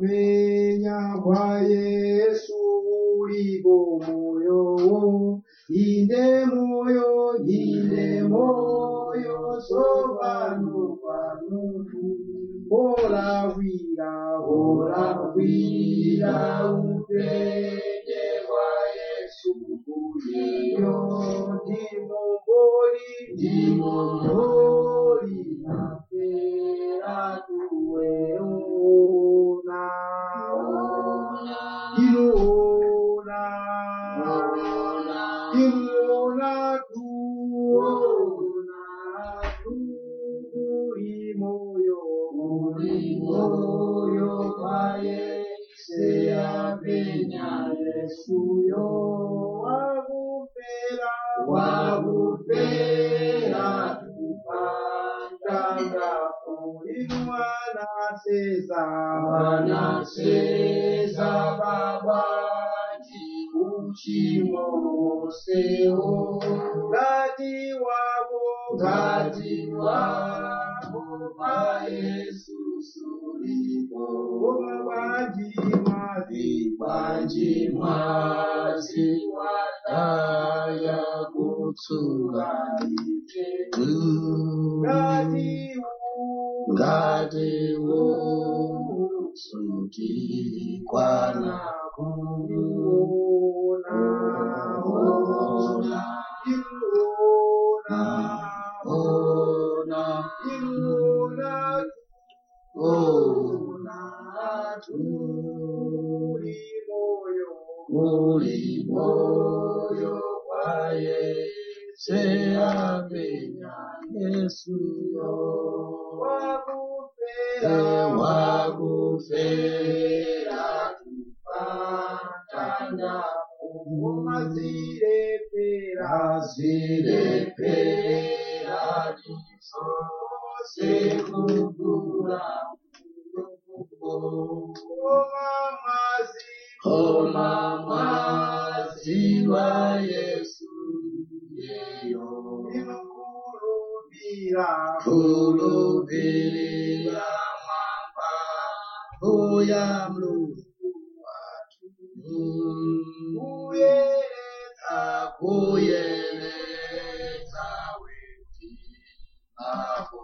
penya kwa Yesu ulipo moyo, inde moyo sopano panutu, ora wira upenye kwa Yesu uliyo, ndimomboli na pera tuweona, moyo kwaye seapenya Yesuyo, wakupera tupandanga kulimwana seza baba uchimo seo ngati wako pa Yesu sulipo, kwanji mwazi wataya kutsura ngati usutikwana kuona uli moyo kwaye seapenya Yesuyo, wakufera tupatanda azirepera diso sekugura maziwa Yesu yeyo, kulubira mamba uya Mlungu watu, kuyeleza weti aho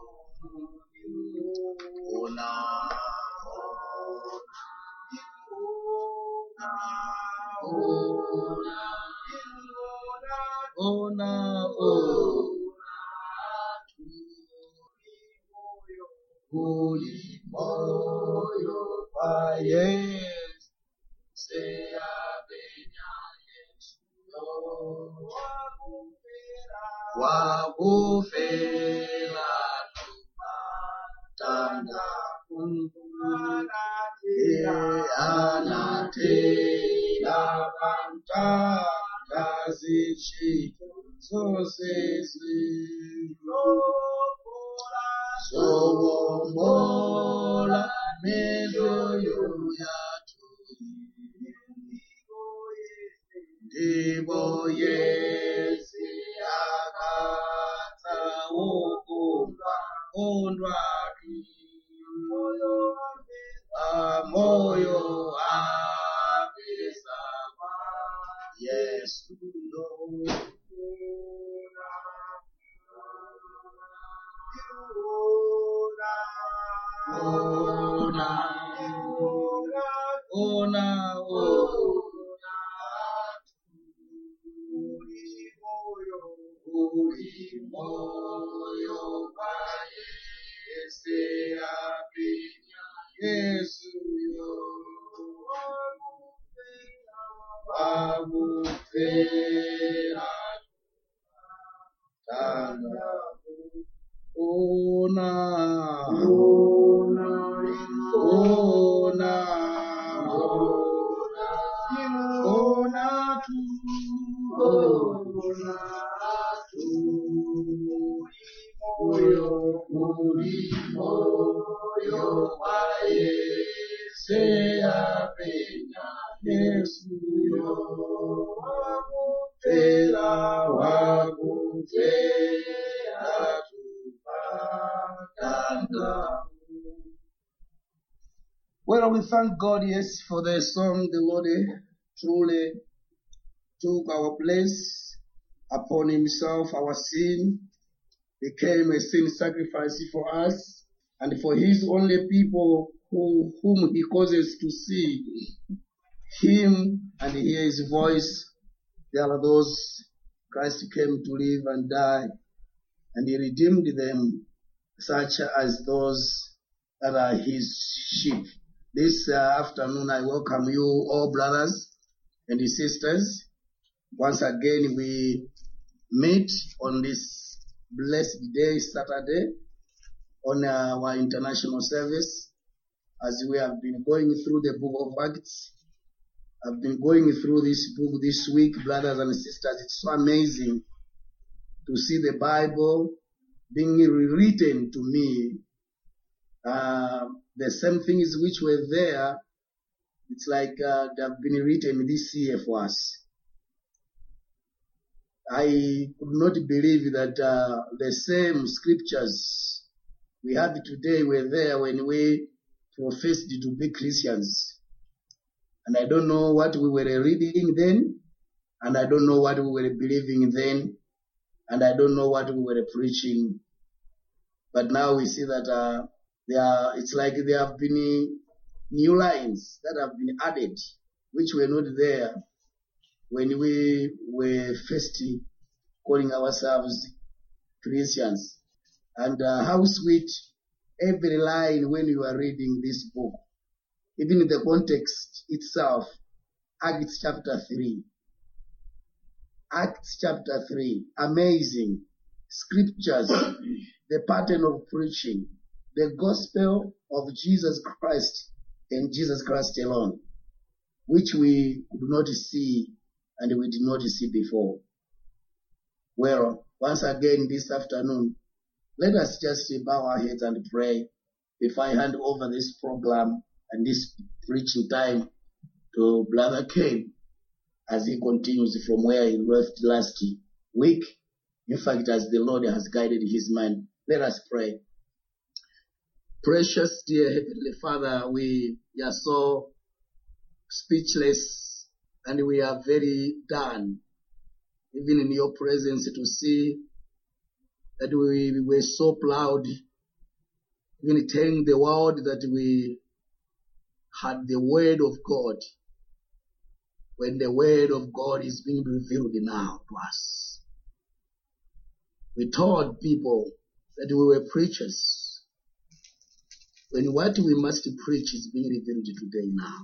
uli moyo kwaye seapenya Yesuyo, wakufera tupatanda anatera pantanda zichito zosezi sobomola mezoyo yatu, ndipo Yesu akatsa ukondwa moyo apesa Yesu uli moyo kwaye seapenya Yesuyo, wakufera tanda ona moyo kwaye seapenya Yesuyo, wakufera tupatanda. Well, we thank God, yes, for the song the Lord truly took our place upon himself, our sin, became a sin sacrifice for us, and for his only people whom he causes to see him and hear his voice. There are those Christ came to live and die, and he redeemed them, such as those that are his sheep. This afternoon I welcome you all, brothers and sisters. Once again we meet on this blessed day, Saturday, on our international service, as we have been going through the book of Acts. I've been going through this book this week, brothers and sisters. It's so amazing to see the Bible being rewritten to me. The same things which were there, it's like they have been written this year for us. I could not believe that the same scriptures we have today were there when we professed to be Christians. And I don't know what we were reading then, and I don't know what we were believing then, and I don't know what we were preaching. But now we see that it's like there have been new lines that have been added, which were not there when we were first calling ourselves Christians. And how sweet every line when you are reading this book, even in the context itself. Acts chapter 3. Acts chapter 3. Amazing scriptures, the pattern of preaching, the gospel of Jesus Christ and Jesus Christ alone, which we could not see and we did not see before. Well, once again this afternoon, let us just bow our heads and pray before I hand over this program and this preaching time to Brother Ken as he continues from where he left last week. In fact, as the Lord has guided his mind, let us pray. Precious dear Heavenly Father, we are so speechless and we are very done, even in your presence, to see that we were so proud, even telling the world that we had the word of God, when the word of God is being revealed now to us. We told people that we were preachers, when what we must preach is being revealed today now.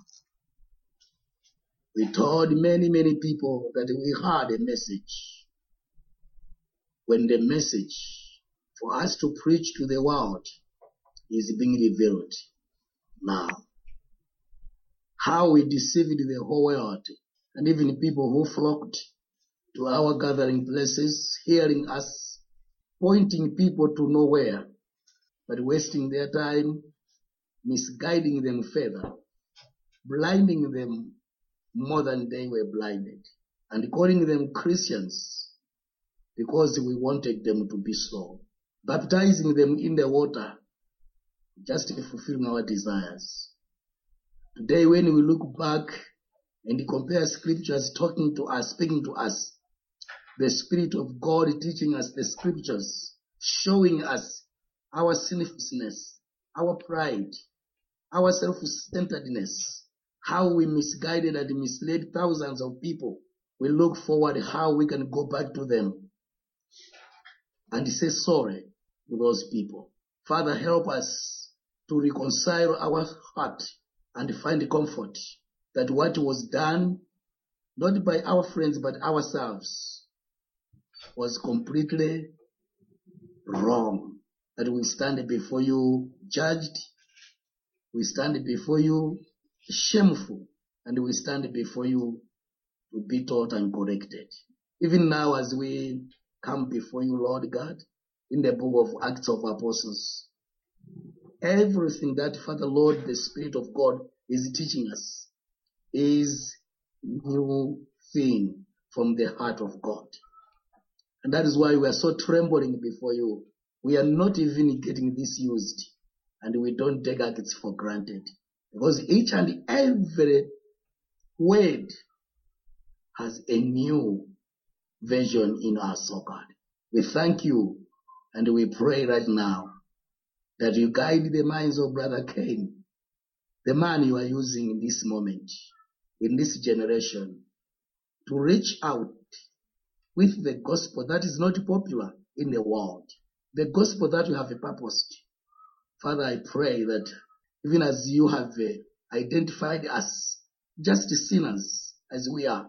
We told many people that we had a message, when the message for us to preach to the world is being revealed now. How we deceived the whole world, and even people who flocked to our gathering places, hearing us, pointing people to nowhere, but wasting their time, misguiding them further, blinding them more than they were blinded, and calling them Christians because we wanted them to be so, baptizing them in the water just fulfilling our desires. Today, when we look back and compare scriptures talking to us, speaking to us, the Spirit of God teaching us the scriptures, showing us our sinfulness, our pride, our self-centeredness, how we misguided and misled thousands of people. We look forward how we can go back to them and say sorry to those people. Father, help us to reconcile our heart and find comfort that what was done, not by our friends but ourselves, was completely wrong. That we stand before you judged, we stand before you shameful, and we stand before you to be taught and corrected. Even now as we come before you, Lord God, in the book of Acts of Apostles, everything that, Father Lord, the Spirit of God is teaching us is new thing from the heart of God. And that is why we are so trembling before you. We are not even getting this used, and we don't take it for granted. Because each and every word has a new version in us, oh God. We thank you and we pray right now that you guide the minds of Brother Cain, the man you are using in this moment, in this generation, to reach out with the gospel that is not popular in the world, the gospel that you have purposed. Father, I pray that even as you have identified us, just sinners as we are,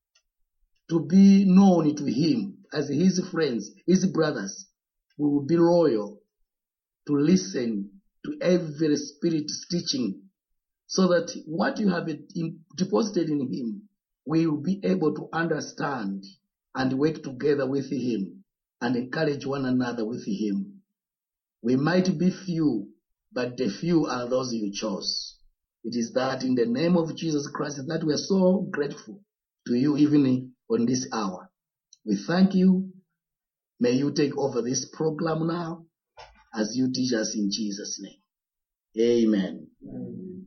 to be known to him as his friends, his brothers, we will be loyal to listen to every spirit's teaching, so that what you have deposited in him, we will be able to understand and work together with him and encourage one another with him. We might be few, but the few are those you chose. It is that in the name of Jesus Christ that we are so grateful to you even on this hour. We thank you. May you take over this program now as you teach us in Jesus' name. Amen. Amen.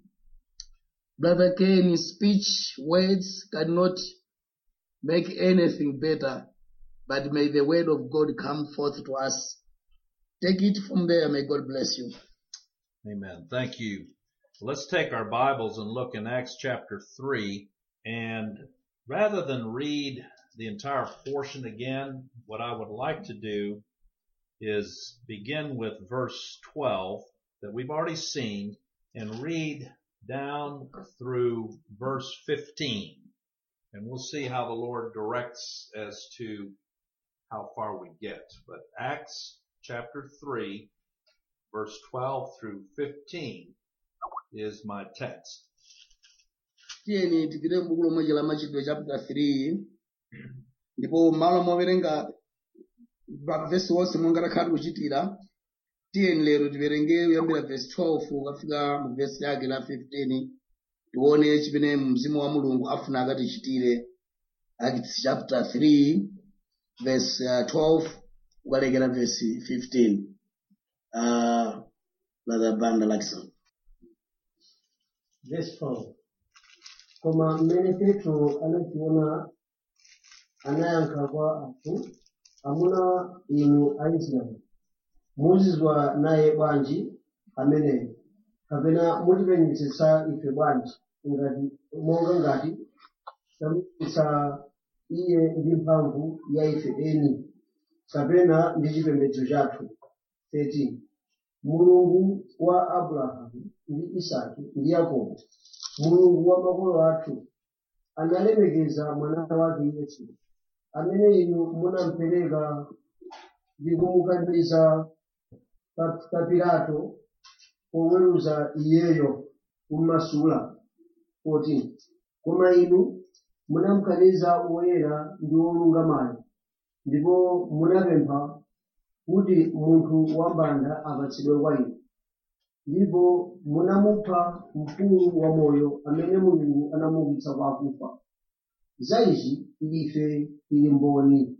Brother Cain's speech, words cannot make anything better, but may the word of God come forth to us. Take it from there. May God bless you. Amen. Thank you. Let's take our Bibles and look in Acts chapter 3. And rather than read the entire portion again, what I would like to do is begin with verse 12 that we've already seen and read down through verse 15. And we'll see how the Lord directs as to how far we get. But Acts chapter 3, verse 12 through 15 is my text. Tiyeni tipite m'buku lomwe la Machitidwe chapter 3, ndipo malo mowerenga vesi wonse monga takhala kuchitira. Tiyeni lero tiverenge kuyambira verse 12 kufika mu verse yake la 15, tione chimene mzimu wa Mulungu afuna akatichitire. Acts chapter 3 verse 12 kukalekera verse 15. Brother Banda Lakson. Verse 12. Koma mmene Petro anachiona, anayankha kwa anthu, amuna inu Aisraeli, muzizwa naye bwanji ameneyo, kapena mutipenyetsetsa ife bwanji monga ngati tamupenyetsa iye ndi mphamvu ya ife eni, kapena ndi chipembedzo chathu. 13. Mulungu wa Abrahamu ndi Isaki ndi Yakobo, Mulungu wa makolo athu, analemekeza mwana wake Yesu, amene inu munamupereka ndi kumukaniza pa Pilato poweruza iyeyo kummasula. 14. Koma inu munamukaniza woyera ndi wolungamayo, ndipo munapempha kuti munthu wambanda apatsidwe kwa inu, ndipo munamupha mkulu wa moyo amene Mulungu anamuukitsa kwa akufa. Za izi ife tili mboni.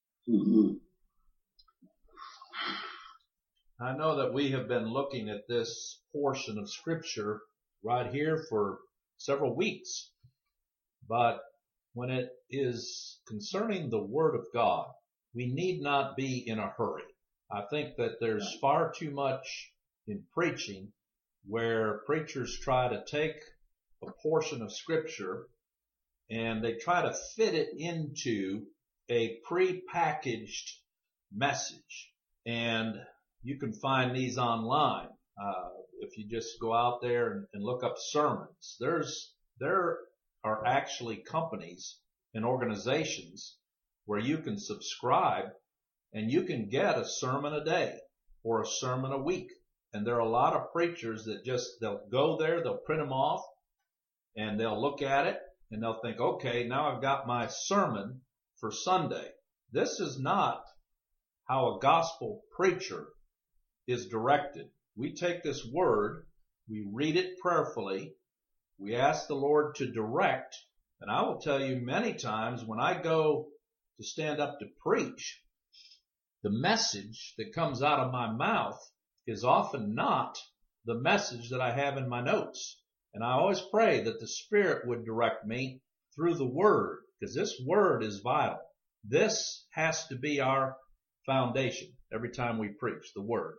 I know that we have been looking at this portion of Scripture right here for several weeks, but when it is concerning the Word of God, we need not be in a hurry. I think that there's far too much in preaching where preachers try to take a portion of Scripture and they try to fit it into a pre-packaged message. And you can find these online. If you just go out there and look up sermons, there are actually companies and organizations where you can subscribe and you can get a sermon a day or a sermon a week. And there are a lot of preachers that they'll go there, they'll print them off, and they'll look at it, and they'll think, okay, now I've got my sermon for Sunday. This is not how a gospel preacher is directed. We take this word, we read it prayerfully, we ask the Lord to direct, and I will tell you many times when I go to stand up to preach, the message that comes out of my mouth is often not the message that I have in my notes. And I always pray that the Spirit would direct me through the Word, because this Word is vital. This has to be our foundation every time we preach the Word.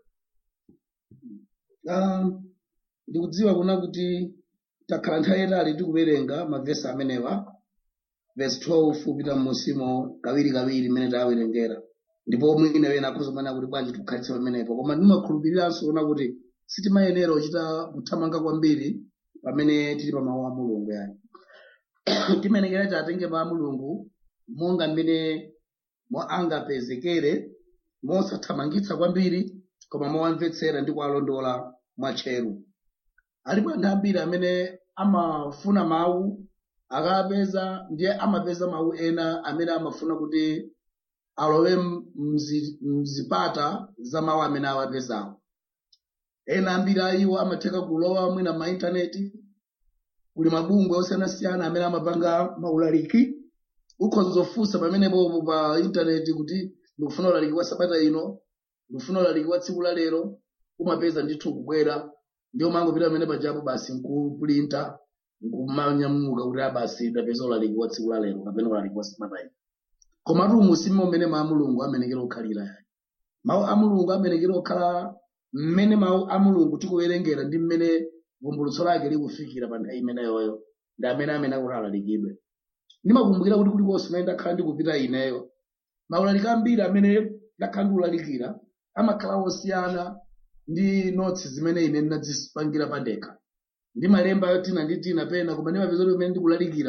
Ndikudziwa kuna kuti takhala nthawi yayitali tikuwerenga mavesi amenewa, verse 12 kupita m'musimo kawirikawiri mmene tawerengera, ndipo mwina wena akuzomana kuti bwanji tikukhalitsa pamenepo, koma ndimakhulupiriranso kuna kuti sitimayenera kuchita kuthamanga kwambiri pamene tili pa mawu a Mulungu. Yani timenekera tatenge mawu a Mulungu monga mmene angapezekere, mosathamangitsa kwambiri, koma mowamvetsera ndi kuwalondola mwatcheru. Alipo anthu ambiri amene amafuna mawu akapeza, ndiye amapeza mawu ena amene amafuna kuti alowe mzipata za mawu amene awapezawo. Ena ambiri a iwo amatheka kulowa mwina ma intaneti, kuli mabungwe osiyanasiyana amene amapanga maulaliki. Ukhoza kufunsa pamenepo pa intaneti kuti ndikufuna ulaliki wa sabata ino, ndikufuna ulaliki wa tsiku la lero, umapeza ndithu kubwera, ndiyo mangopita pamene pajapo basi nkuprinta nkumanyamuka kuti basi ndapeza ulaliki wa tsiku la lero kapena ulaliki wa sabata ino. Komatu musimo mmene mawu a Mulungu amenekera okhalira. Yani mawu a Mulungu amenekera okhala mmene mawu a Mulungu tikuwerengera ndi mmene vumbulutso lake likufikira pa nthawi imeneyoyo, ndi amene akuti alalikidwe. Ndimakumbukira kuti kulikonse kumene ndakhala ndikupita ineyo, maulaliki ambiri amene ndakhala ndikulalikira amakhala osiyana ndi notes zimene ine ndinazipangira pandekha. Ndimalemba tina ndi tina pena, koma ndimapeza kuti mmene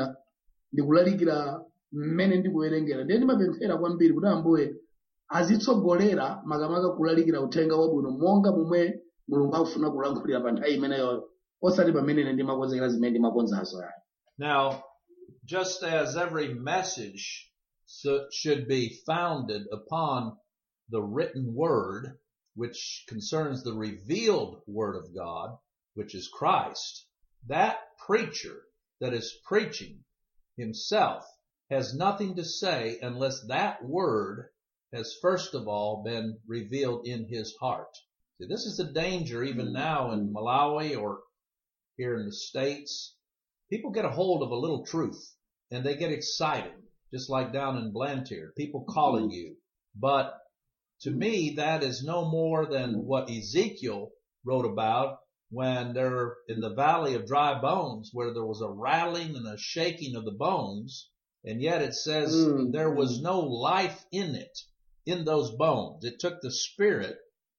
ndikulalikira mmene ndikuwerengera. Ndiye ndimapemphera kwambiri kuti Ambuye azitsogolera makamaka kulalikira uthenga wabwino monga momwe Mulungu akufuna kulankhulira pa nthawi imeneyo, osati pamene ine ndimakonzekera zimene ndimakonzazo. Yani Now, just as every message should be founded upon the written word, which concerns the revealed word of God, which is Christ, that preacher that is preaching himself has nothing to say unless that word has first of all been revealed in his heart. See, this is the danger even now in Malawi or here in the States. People get a hold of a little truth and they get excited, just like down in Blantyre, people calling you. But to me, that is no more than what Ezekiel wrote about when they're in the valley of dry bones, where there was a rattling and a shaking of the bones, and yet it says there was no life in it, in those bones. It took the Spirit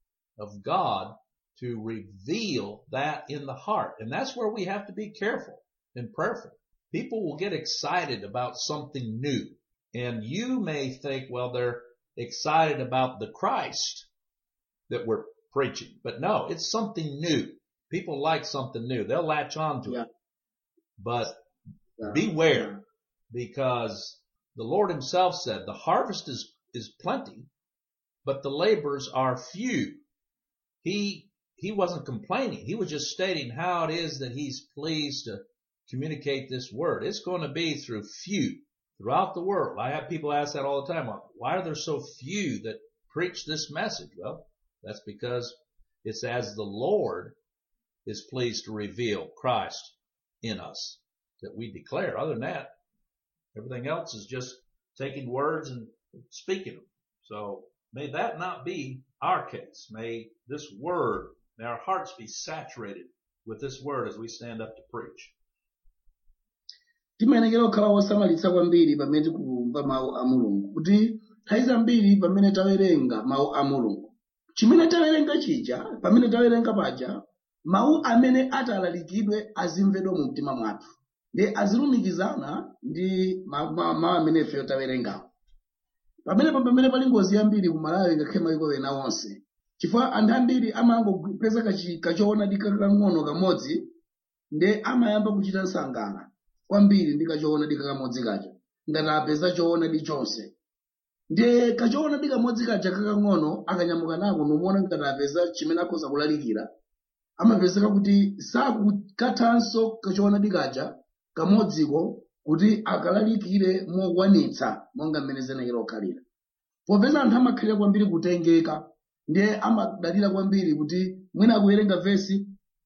of God to reveal that in the heart. And that's where we have to be careful and prayerful. People will get excited about something new. And you may think, well, they're excited about the Christ that we're preaching. But no, it's something new. People like something new. They'll latch on to it. But beware, because the Lord himself said the harvest is plenty, but the laborers are few. He wasn't complaining. He was just stating how it is that he's pleased to communicate this word. It's going to be through few throughout the world. I have people ask that all the time. Why are there so few that preach this message? Well, that's because it's as the Lord is pleased to reveal Christ in us that we declare. Other than that, everything else is just taking words and speaking them. So may that not be our case. May this word, may our hearts be saturated with this word as we stand up to preach. Timenekera okhala osamalitsa kwambiri pamene tikumva mawu a Mulungu, kuti nthawi zambiri pamene tawerenga mawu a Mulungu, chimene tawerenga chija, pamene tawerenga paja, mawu amene atalalikidwe azimvedwa mu mtima mwathu, ndi azilumikizana ndi mawu amene ife tawerengawo. Pamene pali ngozi yambiri ku Malawi ngakhale mayiko ena onse, chifukwa anthu ambiri amangopeza kachoonadi kakang'ono kamodzi, ndi amayamba kuchita nsangala kwambiri ndi kachoonadi kamodzi kaja, ngati apeza choonadi chonse. Ndiye kachoonadi kamodzi kaja kakang'ono akanyamuka nako nomuona ngati apeza chimene akhoza kulalikira, amapezeka kuti sakukathanso kachoonadi kaja kamodziko kuti akalalikire mokwanitsa monga mmene zenekera okhalira. Popeza anthu amakhalira kwambiri kutengeka, ndiye amadalira kwambiri kuti mwina akuwerenga vesi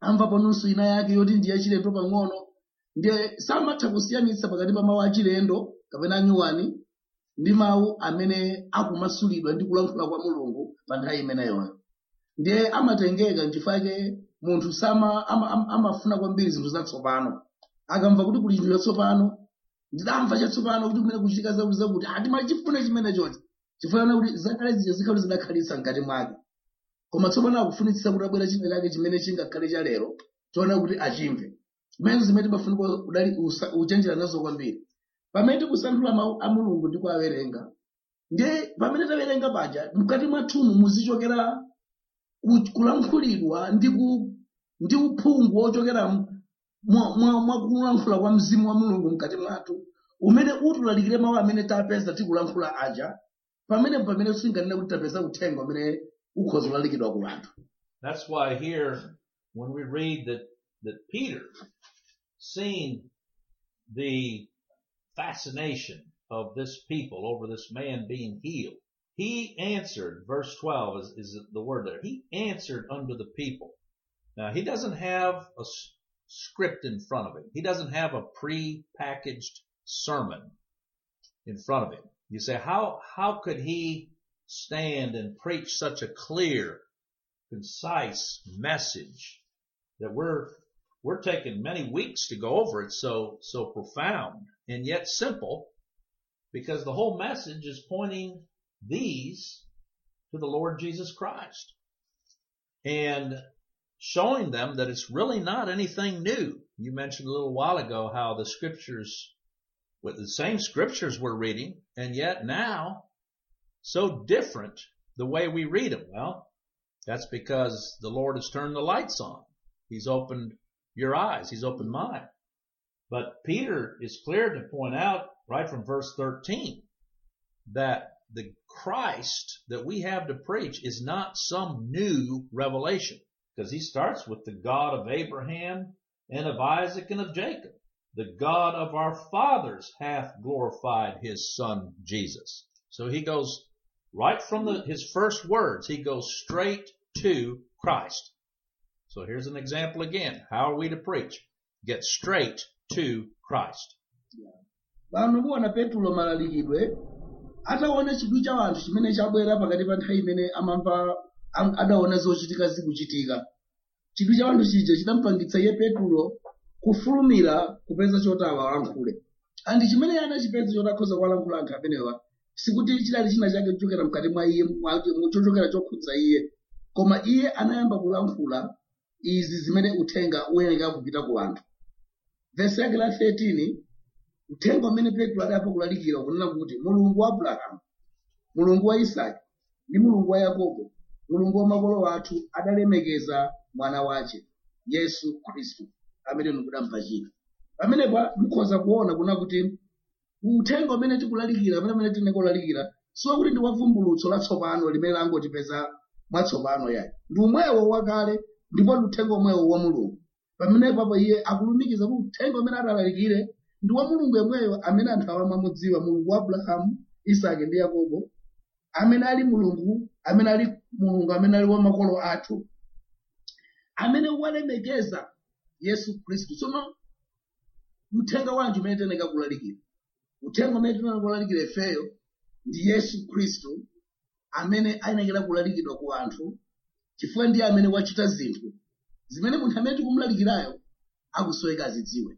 amvapo nusu ina yake yoti ndi yachilendo pang'ono, ndiye samatha kusiyanitsa pakati pa mawu achilendo kapena anyuwani ndi mawu amene akumasulidwa ndi kulankhula kwa mulungu pa nthawi imeneyo. Ndiye amatengeka nchifake munthu amafuna kwambiri zinthu zatsopano, akamva kuti kuli chinthu chatsopano, ndidamva chatsopano kuti kumene kuchitika zakuti timachifuna chimene chonse, chifukwa kuti zakale zija zikhale zidakhalitsa mkati mwake, koma tsopano akufunitsitsa kuti abwera china chake chimene chingakhale cha lero tiona kuti achimve. Zimene zimene timafunika kudali uchenjera nazo kwambiri pamene tikusanthula mawu a mulungu ndi kuwawerenga. Ndiye pamene tawerenga paja mkati mwathumu muzichokera kulankhulidwa ndi uphungu wochokera mwakulankhula kwa mzimu wa mulungu mkati mwathu umene utilalikire mawu amene tapeza tikulankhula aja pamene singanena kuti tapeza uthenga umene ukhoza kulalikidwa ku anthu. That's why here, when we read that Peter, seeing the fascination of this people over this man being healed, he answered, verse 12 is the word there, he answered unto the people. Now, he doesn't have a script in front of him. He doesn't have a pre-packaged sermon in front of him. You say, how could he stand and preach such a clear, concise message that we're taking many weeks to go over it, so profound and yet simple, because the whole message is pointing these to the Lord Jesus Christ and showing them that it's really not anything new. You mentioned a little while ago how the scriptures, with the same scriptures we're reading, and yet now so different the way we read them. Well, that's because the Lord has turned the lights on. He's opened your eyes. He's opened mine. But Peter is clear to point out right from verse 13 that the Christ that we have to preach is not some new revelation, because he starts with the God of Abraham and of Isaac and of Jacob. The God of our fathers hath glorified his son Jesus. So he goes right from his first words, he goes straight to Christ. So here's an example again. How are we to preach? Get straight to Christ. Vanhu muona Petro malalikidwe ataona chidwi cha anthu chimene chabwera pakati pa nthawi imene amamva adaona zochitika zikuchitika. Chidwi cha anthu chija chidamupangitsa iye Petro kufulumira kupeza choti alankhule. Andi chimene anachipeza choti akhoza kuwalankhula anthu amenewa sikuti chidali china chake kuchokera mkati mwa iye chochokera chokhudza iye, koma iye anayamba kulankhula izi zimene uthenga uyenera kupita ku anthu. Verse yake la 13, uthenga umene Petro adayamba kulalikira kunena kuti Mulungu wa Abrahamu, Mulungu wa Isaki ndi Mulungu wa Yakobo, Mulungu wa makolo athu adalemekeza mwana wace Yesu Khristu amene mukudamupachika. Pamenepa mukhoza kuona kuna kuti uthenga umene tikulalikira amene tinekulalikira siwa kuti ndi wavumbulutso latsopano limene langotipeza mwatsopano yayi, ndi umwewo wakale ndipo ndi uthenga umwewo wa Mulungu. Pamenepa iye akulumikiza kuti uthenga umene adalalikire ndi wa Mulungu yemweyo amene anthu amamudziwa, Mulungu wa Abrahamu, Isaki ndi Yakobo, amene ali Mulungu, amene ali Mulungu amene ali wa makolo athu, amene walemekeza Yesu Khristu. Tsono uthenga wanji umene teneka kulalikira, uthenga umene teneka kulalikira ifeyo ndi Yesu Khristu amene ayenekera kulalikidwa ku anthu, chifukwa ndiye amene wachita zinthu zimene munthu amene tikumulalikirayo akusoweka azidziwe.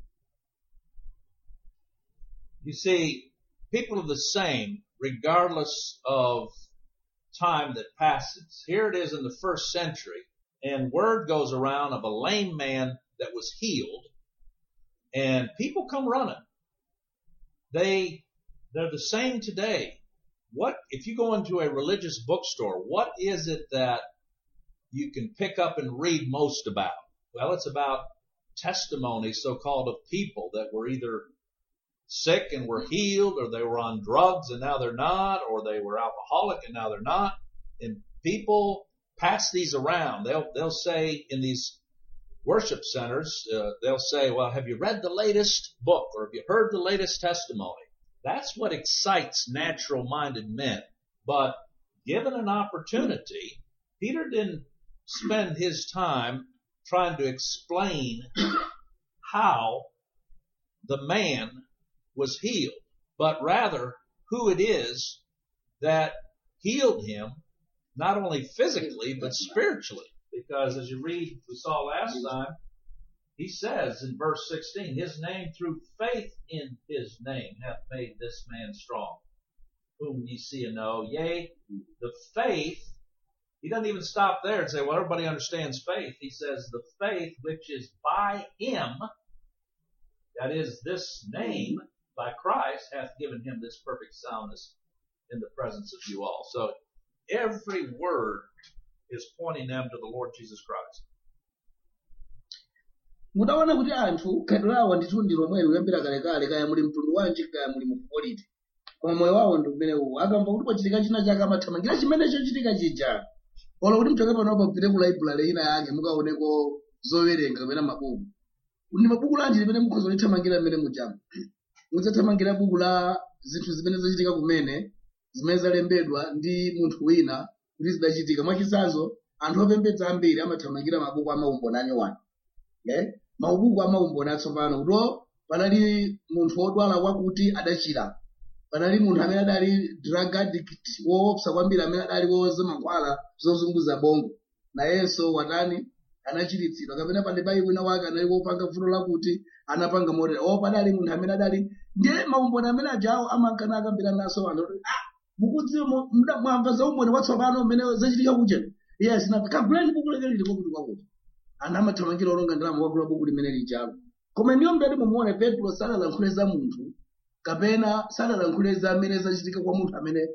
You see, people are the same regardless of time that passes. Here it is in the first century, and word goes around of a lame man that was healed, and people come running. They're the same today. What if you go into a religious bookstore, what is it that you can pick up and read most about? Well, it's about testimonies, so-called, of people that were either sick and were healed, or they were on drugs and now they're not, or they were alcoholic and now they're not. And people pass these around. They'll say in these worship centers, they'll say, well, have you read the latest book, or have you heard the latest testimony? That's what excites natural-minded men. But given an opportunity, Peter didn't spend his time trying to explain how the man was healed, but rather who it is that healed him, not only physically, but spiritually. Because as you read, we saw last time, he says in verse 16, his name through faith in his name hath made this man strong, whom ye see and know. Yea, the faith, he doesn't even stop there and say, well, everybody understands faith. He says, the faith which is by him, that is this name, by Christ, hath given him this perfect soundness in the presence of you all. So every word is pointing them to the Lord Jesus Christ. Mudaona kuti anthu khalidwe lawo ndithu ndi lomwelo kuyambira kalekale, kaya muli mtundu wanji, kaya muli mupoliti, koma moyo wawo ndi umene uwu. Akamva kuti kwachitika china chake amathamangira chimene chochitika chija. Ola kuti mchoke panopa mpite ku library ina yake mukaoneko zowerenga kapena mabuku. Ndi mabuku lanji limene mukhoza kulithamangira mmene mujamo. Mudzathamangira buku la zinthu zimene zachitika kumene, zimene zalembedwa ndi munthu wina kuti zidachitika. Mwachitsanzo, anthu opembedza ambiri amathamangira mabuku amaumboni anyowani. Mabuku amaumboni atsopano kuti panali munthu wodwala wakuti adachira, panali munthu amene adali drug addict woopsa kwambiri, amene adali woza mankhwala zozunguza bongo, nayenso watani anachiritsidwa. Kapena pali bayi wina wake anali wopanga vuto lakuti anapanga motere. Padali munthu amene adali ndiye maumboni amene ajawo amankana akambira naso anthu kuti mukudziwa mwamva za umboni watsopano umene zachitika kuja. Yes, kagulani buku lake lilipo kuti kwakuti ana amathamangira olonga ndalama kwagula buku limene lijalo. Koma ndiyo mdati mumuone Petro sanalankhule za munthu kapena sanalankhule za amene zachitika kwa munthu amene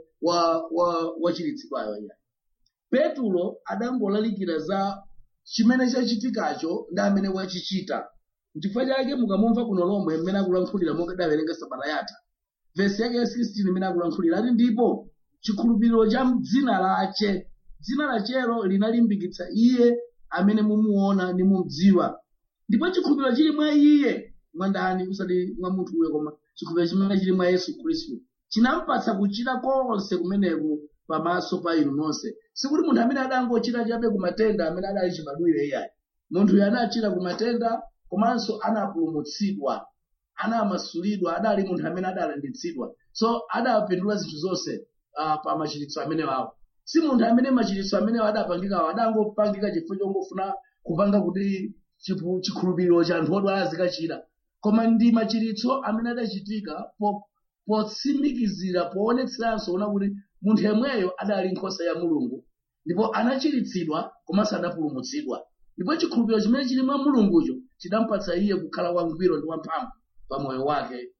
wachiritsidwayo. Petro adangolalikira za chimene chachitikacho ndi amene wachichita. Chifukwa chake mukamumva kuno lomwe mmene akulankhulira monga dawerenga sabata yatha, vesi yake ya 16 imene akulankhulira ati ndipo chikhulupiriro cha dzina lache, dzina lachelo linalimbikitsa iye amene mumuona ndi mumudziwa. Ndipo chikhulupiriro chili mwa iye, mwandani usati mwa munthu uyo, koma chikhulupiriro chimene chili mwa Yesu Khristu chinampatsa kuchira konse kumeneku pamaso pa inu nonse. Sikuti munthu amene adangochira chabe ku matenda amene adali chibadwire iyayi. Munthu uyo anachira ku matenda komanso anapulumutsidwa, anamasulidwa, adali munthu amene adalanditsidwa. So adapindula zinthu zonse pa machiritso amene wawo. Si munthu amene machiritso amene adapangikawo adangopangika chifukwa chongofuna kupanga kuti chikhulupiriro cha anthu odwala zikachira, koma ndi machiritso amene adachitika potsimikizira, poonetseranso ona kuti munthu yemweyo adali nkhosa ya Mulungu ndipo anachiritsidwa komanso adapulumutsidwa. Ndipo chikhulupiriro chimene chili mwa Mulungucho chidampatsa iye kukhala wangwiro ndi wamphamvu pa moyo wake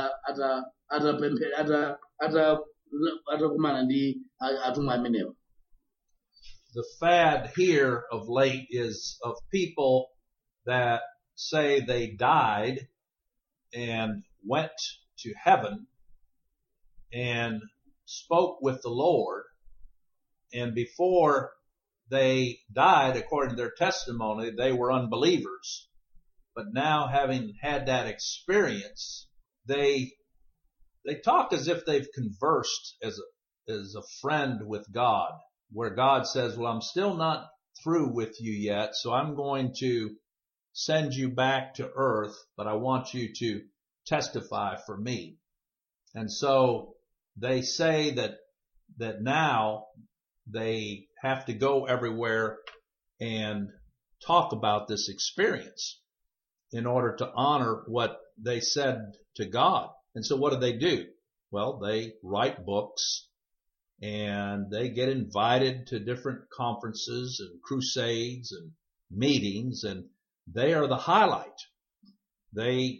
atakumana ndi atumwi amenewa. The fad here of late is of people that say they died and went to heaven and spoke with the Lord, and before they died, according to their testimony, they were unbelievers. But now, having had that experience, they talk as if they've conversed as a friend with God, where God says, well, I'm still not through with you yet, so I'm going to send you back to earth, but I want you to testify for me. And so they say that now they have to go everywhere and talk about this experience in order to honor what they said to God. And so what do? Well, they write books and they get invited to different conferences and crusades and meetings, and they are the highlight. They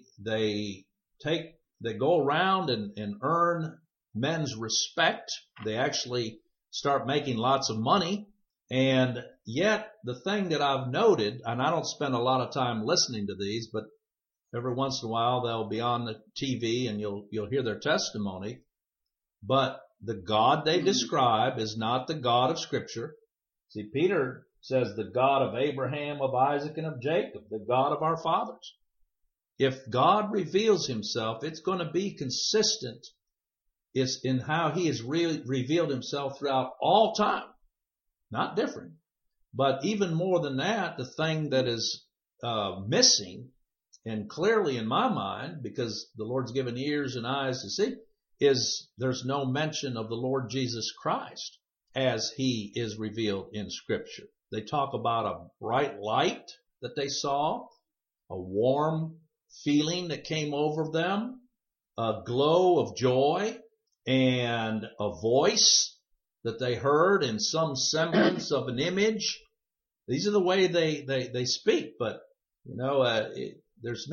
go around and earn men's respect. They actually start making lots of money. And yet the thing that I've noted, and I don't spend a lot of time listening to these, but every once in a while they'll be on the TV and you'll hear their testimony. But the God they describe is not the God of Scripture. See, Peter says the God of Abraham, of Isaac, and of Jacob, the God of our fathers. If God reveals himself, it's going to be consistent. It's in how he has revealed himself throughout all time. Not different. But even more than that, the thing that is missing, and clearly in my mind, because the Lord's given ears and eyes to see, is there's no mention of the Lord Jesus Christ as he is revealed in Scripture. They talk about a bright light that they saw, a warm feeling that came over them, a glow of joy, and a voice that they heard in some semblance of an image. These are the way they speak, but there's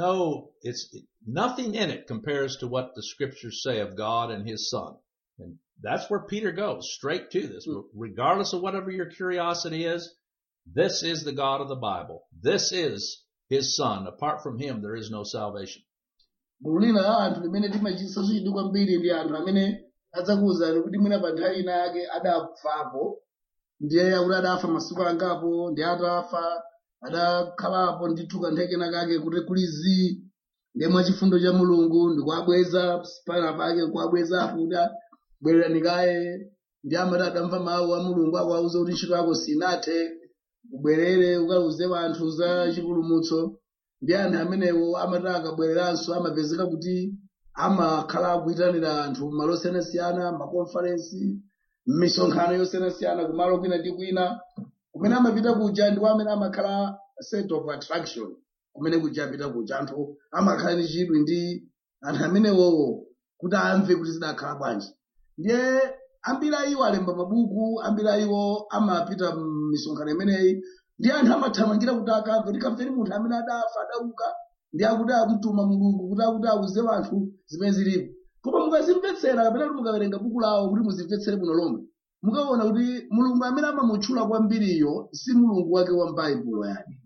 nothing in it compares to what the Scriptures say of God and his Son. And that's where Peter goes, straight to this. Regardless of whatever your curiosity is, this is the God of the Bible. This is his Son. Apart from him, there is no salvation. Gulu lina la anthu limene timachititsa chidwi kwambiri ndi anthu amene adzakuwuzani kuti mwina pa nthawi ina yake adafapo, ndiye akuti adafa masiku angapo, ndi atafa adakhalapo ndithu kanthekena kake kuti kulizi, ndiye mwachifundo cha Mulungu ndikuabweza pana pake, kuabwezapo kuti bwererani kaye, ndi amati adamva mawu a Mulungu akuwauza kuti ntchito yako sinathe, ubwerere ukauze anthu za chipulumutso. Ndi anthu amenewo amati akabwereranso amapezeka kuti amakhala akuyitanira anthu malo osiyanasiyana, makonferensi, m'misonkhano yosiyanasiyana, kumalo kwina ndi kwina, kumene amapita kuja ndi amene amakhala center of attraction, kumene kuja apita kuja anthu amakhala ndi chidwi ndi anthu amenewowo kuti amve kuti zidakhala bwanji. Ndiye ambiri a iwo alemba mabuku, ambiri a iwo amapita m'misonkhano imeneyi, ndi anthu amathamangira kuti akamve kuti kamveni munthu amene adafa adauka, ndi akuti akumtuma Mulungu kuti akuti akuze anthu zimene zilipo. Koma mukazimvetsera kapena kuti mukawerenga buku lawo kuti muzimvetsere bwino lomwe, mukaona kuti Mulungu amene amamutchula kwambiriyo si Mulungu wake wa m'Baibulo yani.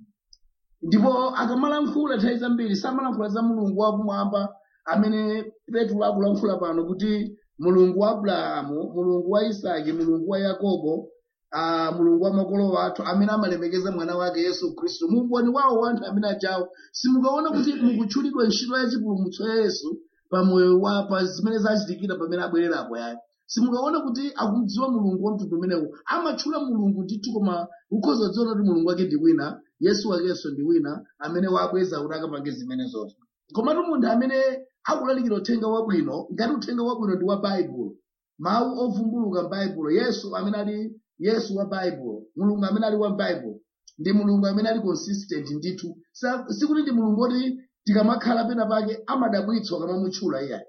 Ndipo akamalankhula nthawi zambiri samalankhula za Mulungu wakumwamba amene Petro akulankhula pano kuti Mulungu wa Abrahamu, Mulungu wa Isaki, Mulungu wa Yakobo, Mulungu wa makolo athu amene amalemekeza mwana wake Yesu Khristu. Mumboni wawo anthu amene ajawo simukaona kuti mukutchulidwa ntchito ya chipulumutso ya Yesu pamoyo wa pa zimene zachitikira pamene abwererapo yani. Simukaona kuti akumudziwa Mulungu wa mtundu umenewu. Amatchula Mulungu ndithu, koma ukhoza kudziona kuti Mulungu wake ndi wina, Yesu wakenso ndi wina amene wabweza kuti akapange zimenezozo. Komatu munthu amene akulalikira uthenga wabwino, ngati uthenga wabwino ndi wa Baibulo, mawu ovumbuluka m'Baibulo, Yesu amene ali Yesu wa Baibulo, Mulungu amene ali wa Baibulo, ndi Mulungu amene ali consistent ndithu. Sikuti ndi Mulungu oti tikamakhala pena pake amadabwitsa kamamutchula iye.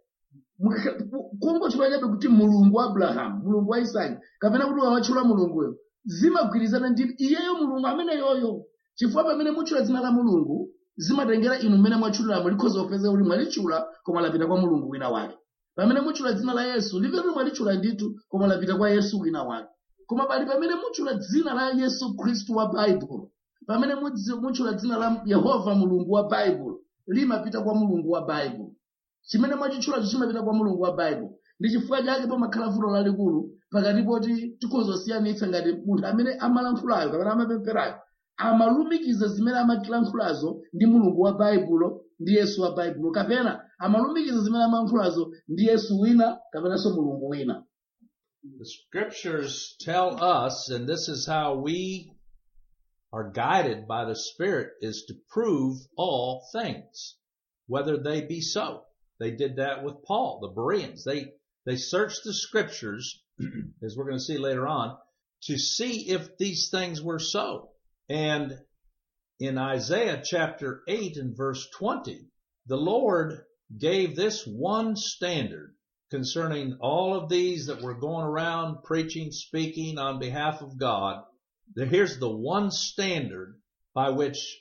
Kungotchula chabe kuti Mulungu wa Abrahamu, Mulungu wa Isaki, kapena kuti wawatchula Mulunguyo, zimagwirizana ndi iyeyo Mulungu amene yoyo. Chifukwa pamene mutchula dzina la Mulungu, zimatengera inu mmene mwatchuliramo likhoza kupeza kuti mwalitchula koma lapita kwa Mulungu wina wake. Pamene mutchula dzina la Yesu, live kuti mwalitchula ndithu koma lapita kwa Yesu wina wake. Koma pali pamene mutchula dzina la Yesu Khristu wa Baibulo, pamene mutchula dzina la Yehova Mulungu wa Baibulo, limapita kwa Mulungu wa Baibulo. Chimene mwachitchulacho chimapita kwa Mulungu wa Baibulo. Ndi chifukwa chake pamakhala vuto lalikulu pakati poti tikhoza kusiyana ngati munthu amene amalankhulayo kapena amapempherayo amalumikiza zimene amalankhulazo ndi Mulungu wa Baibulo ndi Yesu wa Baibulo, kapena amalumikiza zimene amalankhulazo ndi Yesu wina kapenanso Mulungu wina. The Scriptures tell us, and this is how we are guided by the Spirit, is to prove all things, whether they be so. They did that with Paul, the Bereans. They searched the Scriptures, as we're going to see later on, to see if these things were so. And in Isaiah chapter 8 and verse 20, the Lord gave this one standard concerning all of these that were going around preaching, speaking on behalf of God. Here's the one standard by which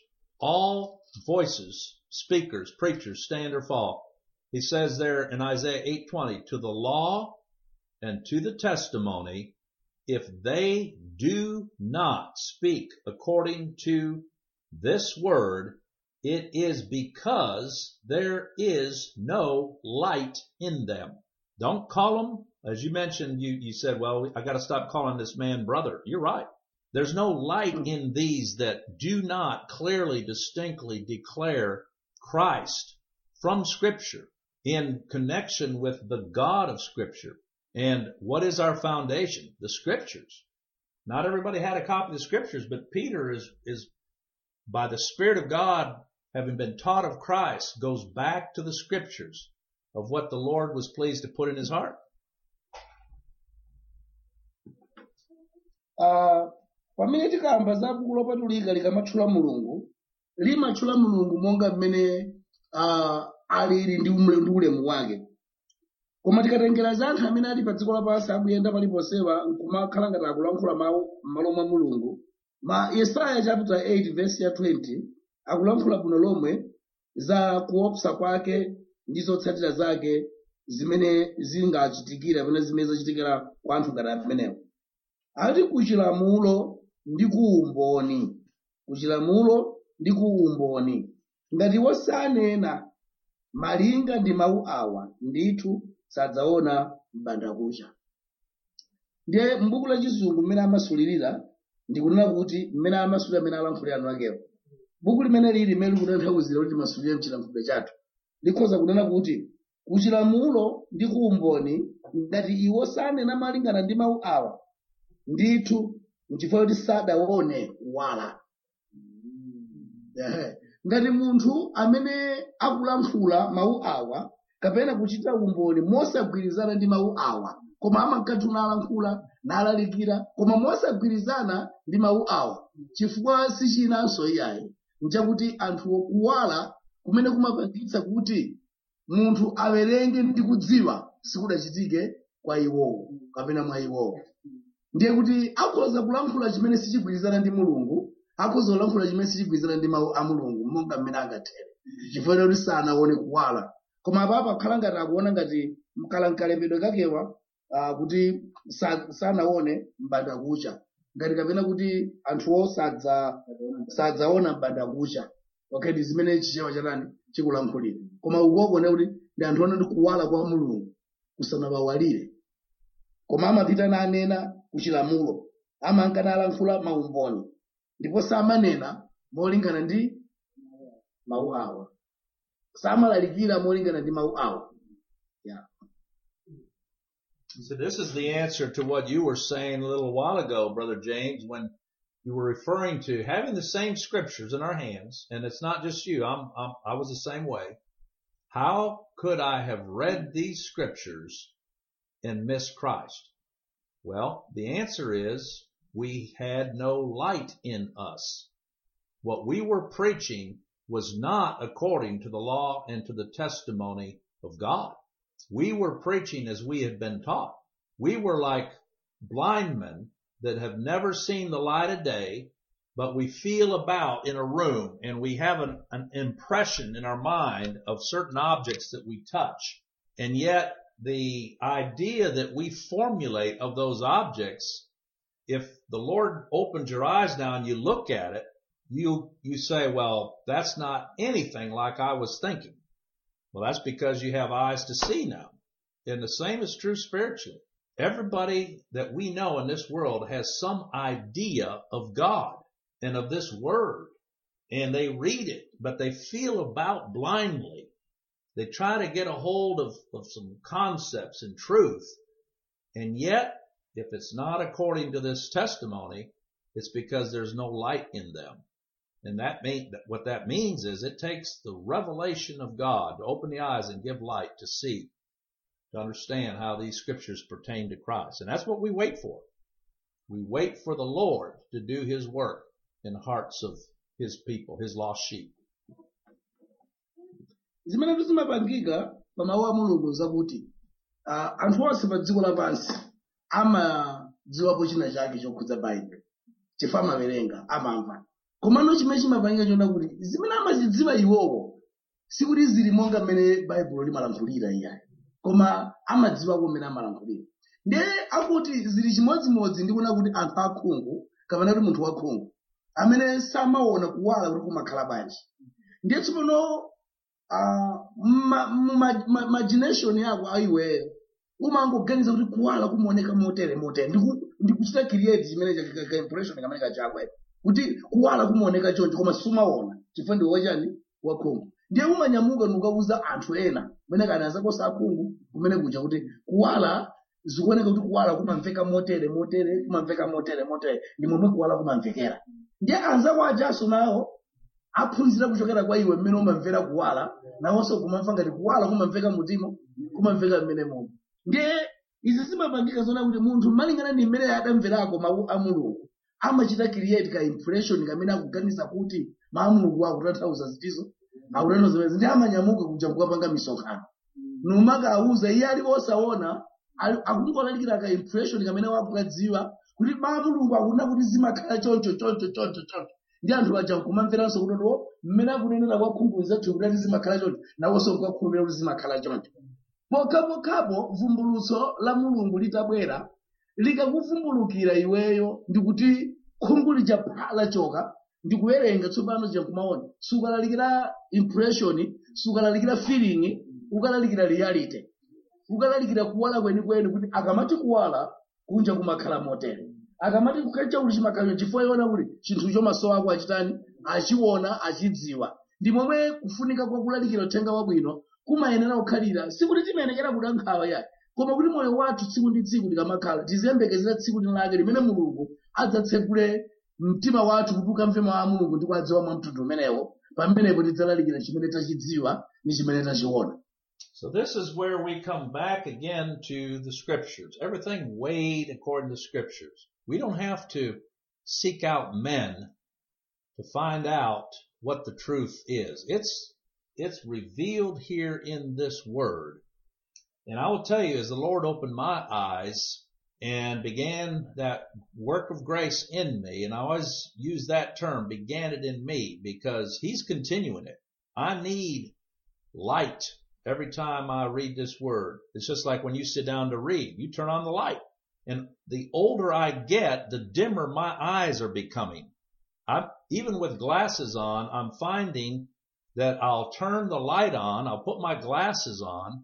all voices, speakers, preachers stand or fall. He says there in Isaiah 8:20, to the law and to the testimony, if they do not speak according to this word, it is because there is no light in them. Don't call them, as you mentioned, you said, well, I got to stop calling this man brother. You're right. There's no light in these that do not clearly, distinctly declare Christ from Scripture in connection with the God of Scripture. And what is our foundation? The Scriptures. Not everybody had a copy of the scriptures, but Peter is by the Spirit of God, having been taught of Christ, goes back to the scriptures of what the Lord was pleased to put in his heart. Pamene tikamba za buku lopatulika likamatchula mulungu limatchula mulungu monga mmene alili ndi ulemu wake. Koma tikatengera za anthu amene ali pa dziko lapansi akuyenda paliponsepa nkumakhala ngati akulankhula mawu m'malo mwa mulungu. Yesaya chapter 8 verse ya 20 akulankhula bwino lomwe za kuopsa kwake ndi zotsatira zake zimene zingachitikira pamene zimene zachitikira kwa anthu ngati amenewo. Ati kuchilamulo ndi kuumboni, kuchilamulo ndi kuumboni, ngati wosanena malinga ndi mawu awa ndithu sadzaona m'bandakucha. Ndiye m'buku la Chizungu mmene amasulirira ndikunena kuti mmene amasulira mmene alankhulira anu akewo. Buku limene lili mmene likutanthauzira kuti masulire mchilankhulo chathu likhoza kunena kuti kuchilamulo ndi kuumboni ngati iwo sanena malingana ndi mawu awa ndithu n'chifukwa kuti sadaone kuwala. Ngati munthu amene akulankhula mawu awa kapena kuchita umboni mosagwirizana ndi mawu awa koma amankatuna alankhula nalalikira koma mosagwirizana ndi mawu awa chifukwa sichinanso iyayi nchakuti anthu kuwala kumene kumapangitsa kuti munthu awerenge ndi kudziwa sikudachitike kwa iwowo kapena mwa iwowo. Ndiye kuti akhoza kulankhula chimene sichigwirizana ndi mulungu, akhoza kulankhula chimene sichigwirizana ndi mawu a mulungu monga mmene angathere chifukwa kuti sanaone kuwala. Koma apapa akhala ngati akuona ngati mkalembedwe kakewa kuti sanaone m'bandakucha ngati kapena kuti anthuwo sadzaona m'bandakucha. Okay, ndi zimene chichewa chatani chikulankhulira. Koma ukuona kuti ndi anthu ona ndi kuwala kwa mulungu kusanawawalire. Koma amapita nanena kuchilamulo amankana alankhula maumboni ndipo samanena molingana ndi mawu awa, samalalikira molingana ndi mawu awa. Yeah. So this is the answer to what you were saying a little while ago, Brother James, when you were referring to having the same scriptures in our hands, and it's not just you. I was the same way. How could I have read these scriptures and miss Christ? Well, the answer is we had no light in us. What we were preaching was not according to the law and to the testimony of God. We were preaching as we had been taught. We were like blind men that have never seen the light of day, but we feel about in a room and we have an impression in our mind of certain objects that we touch. And yet the idea that we formulate of those objects, if the Lord opens your eyes now and you look at it, you say, well, that's not anything like I was thinking. Well, that's because you have eyes to see now. And the same is true spiritually. Everybody that we know in this world has some idea of God and of this word, and they read it, but they feel about blindly. They try to get a hold of some concepts and truth. And yet, if it's not according to this testimony, it's because there's no light in them. And what that means is it takes the revelation of God to open the eyes and give light to see, to understand how these scriptures pertain to Christ. And that's what we wait for. We wait for the Lord to do his work in the hearts of his people, his lost sheep. Zimene tuzimapangika pa mawu a mulungu zakuti anthu onse pa dziko lapansi amadziwapo china chake chokhudza Baibulo chifukwa amawerenga amamva. Komano chimene chimapangika chona kuti zimene amazidziwa iwowo sikuti zili monga mmene Baibulo limalankhulira iyayi, koma amadziwako mmene amalankhulira. Ndiye akuti zili chimodzimodzi ndikuona kuti anthu akhungu kapena kuti munthu wakhungu amene samaona kuwala kuti kumakhala bwanji. Ndiye tsopano imagination yako aiweyo umangoganiza kuti kuwala kumaoneka motere ndikuchita create chimene cha impression kamene kachakwe kuti kuwala kumaoneka choncho koma sumaona chifukwa ndi wachani wakhungu. Ndiye umanyamuka ndikukauza anthu ena kumene kana azakosa akhungu kumene kuja kuti kuwala zikuoneka kuti kuwala kumamveka motere kumamveka motere ndi momwe kuwala kumamvekera. Ndiye anzako ajaso nawo aphunzira kuchokera kwa iwe mmene umamvera kuwala, nawonso kumamva ngati kuwala kumamveka mtima, kumamveka mmene momwe. Ndiye izi zimapangika zona kuti munthu malingana ndi mmene adamverako mawu a Mulungu amachita create ka impression kamene akuganiza kuti mawu a Mulungu akutanthauza zitizo, akutanthauza ndi amanyamuka kuja kukapanga misonkhano. Numaka auza iye ali osaona akungolalikira ka impression kamene wakukadziwa kuti mawu a Mulungu akuna kuti zimakhala choncho. Ndi anthu aja kumamveranso kuti mmene akunenera kwa khungu zathu kuti zimakhala choncho, nawonso kukakhulupirira kuti zimakhala choncho. Pokhapokhapo vumbulutso la Mulungu litabwera likakuvumbulukira iweyo ndikuti khungu lija phala choka ndikuwerenga tsopano chija kumaona, sukalalikira impression, sukalalikira feeling, ukalalikira reality, ukalalikira kuwala kwenikweni kuti akamati kuwala kunja kumakhala motere, akamati kukacha uli chimakhaliro chifukwa iona kuti chinthucho maso ako achitani achiona achidziwa. Ndi momwe kufunika kwa kulalikira uthenga wabwino kumayenera kukhalira, sikuti timayenekera kuda nkhawa yayi, koma kuti moyo wathu tsiku ndi tsiku likamakhala tiziyembekezera tsiku lake limene Mulungu adzatsekule mtima wathu kuti ukamve mawu a Mulungu ndi kudziwa mwa mtundu umenewo, pamenepo tidzalalikira chimene tachidziwa ndi chimene tachiona. So this is where we come back again to the scriptures. Everything weighed according to scriptures. We don't have to seek out men to find out what the truth is. It's revealed here in this word. And I will tell you, as the Lord opened my eyes and began that work of grace in me, and I always use that term, began it in me, because He's continuing it. I need light every time I read this word. It's just like when you sit down to read, you turn on the light. And the older I get, the dimmer my eyes are becoming. Even with glasses on, I'm finding that I'll turn the light on, I'll put my glasses on,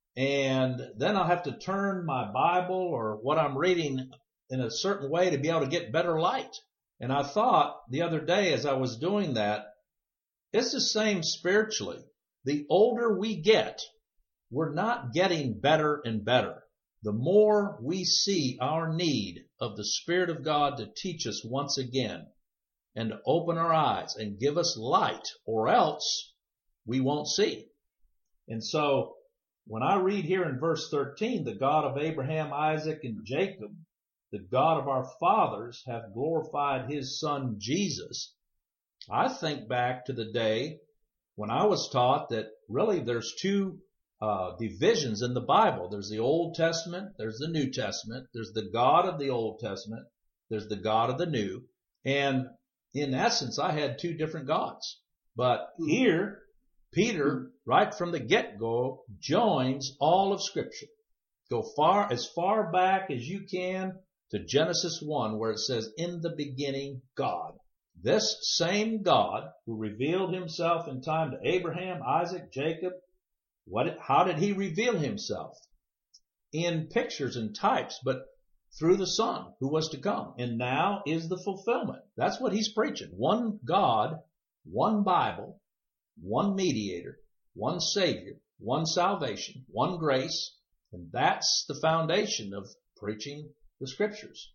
and then I'll have to turn my Bible or what I'm reading in a certain way to be able to get better light. And I thought the other day as I was doing that, it's the same spiritually. The older we get, we're not getting better and better. The more we see our need of the Spirit of God to teach us once again and to open our eyes and give us light, or else we won't see. And so when I read here in verse 13, the God of Abraham, Isaac, and Jacob, the God of our fathers, have glorified His Son Jesus, I think back to the day when I was taught that really there's two divisions in the Bible. There's the Old Testament, there's the New Testament, there's the God of the Old Testament, there's the God of the New, and in essence I had two different gods. But here, Peter, right from the get-go, joins all of Scripture. Go as far back as you can to Genesis 1, where it says, in the beginning, God. This same God who revealed Himself in time to Abraham, Isaac, Jacob, how did He reveal Himself? In pictures and types, but through the Son who was to come. And now is the fulfillment. That's what He's preaching. One God, one Bible, one mediator, one Savior, one salvation, one grace. And that's the foundation of preaching the Scriptures.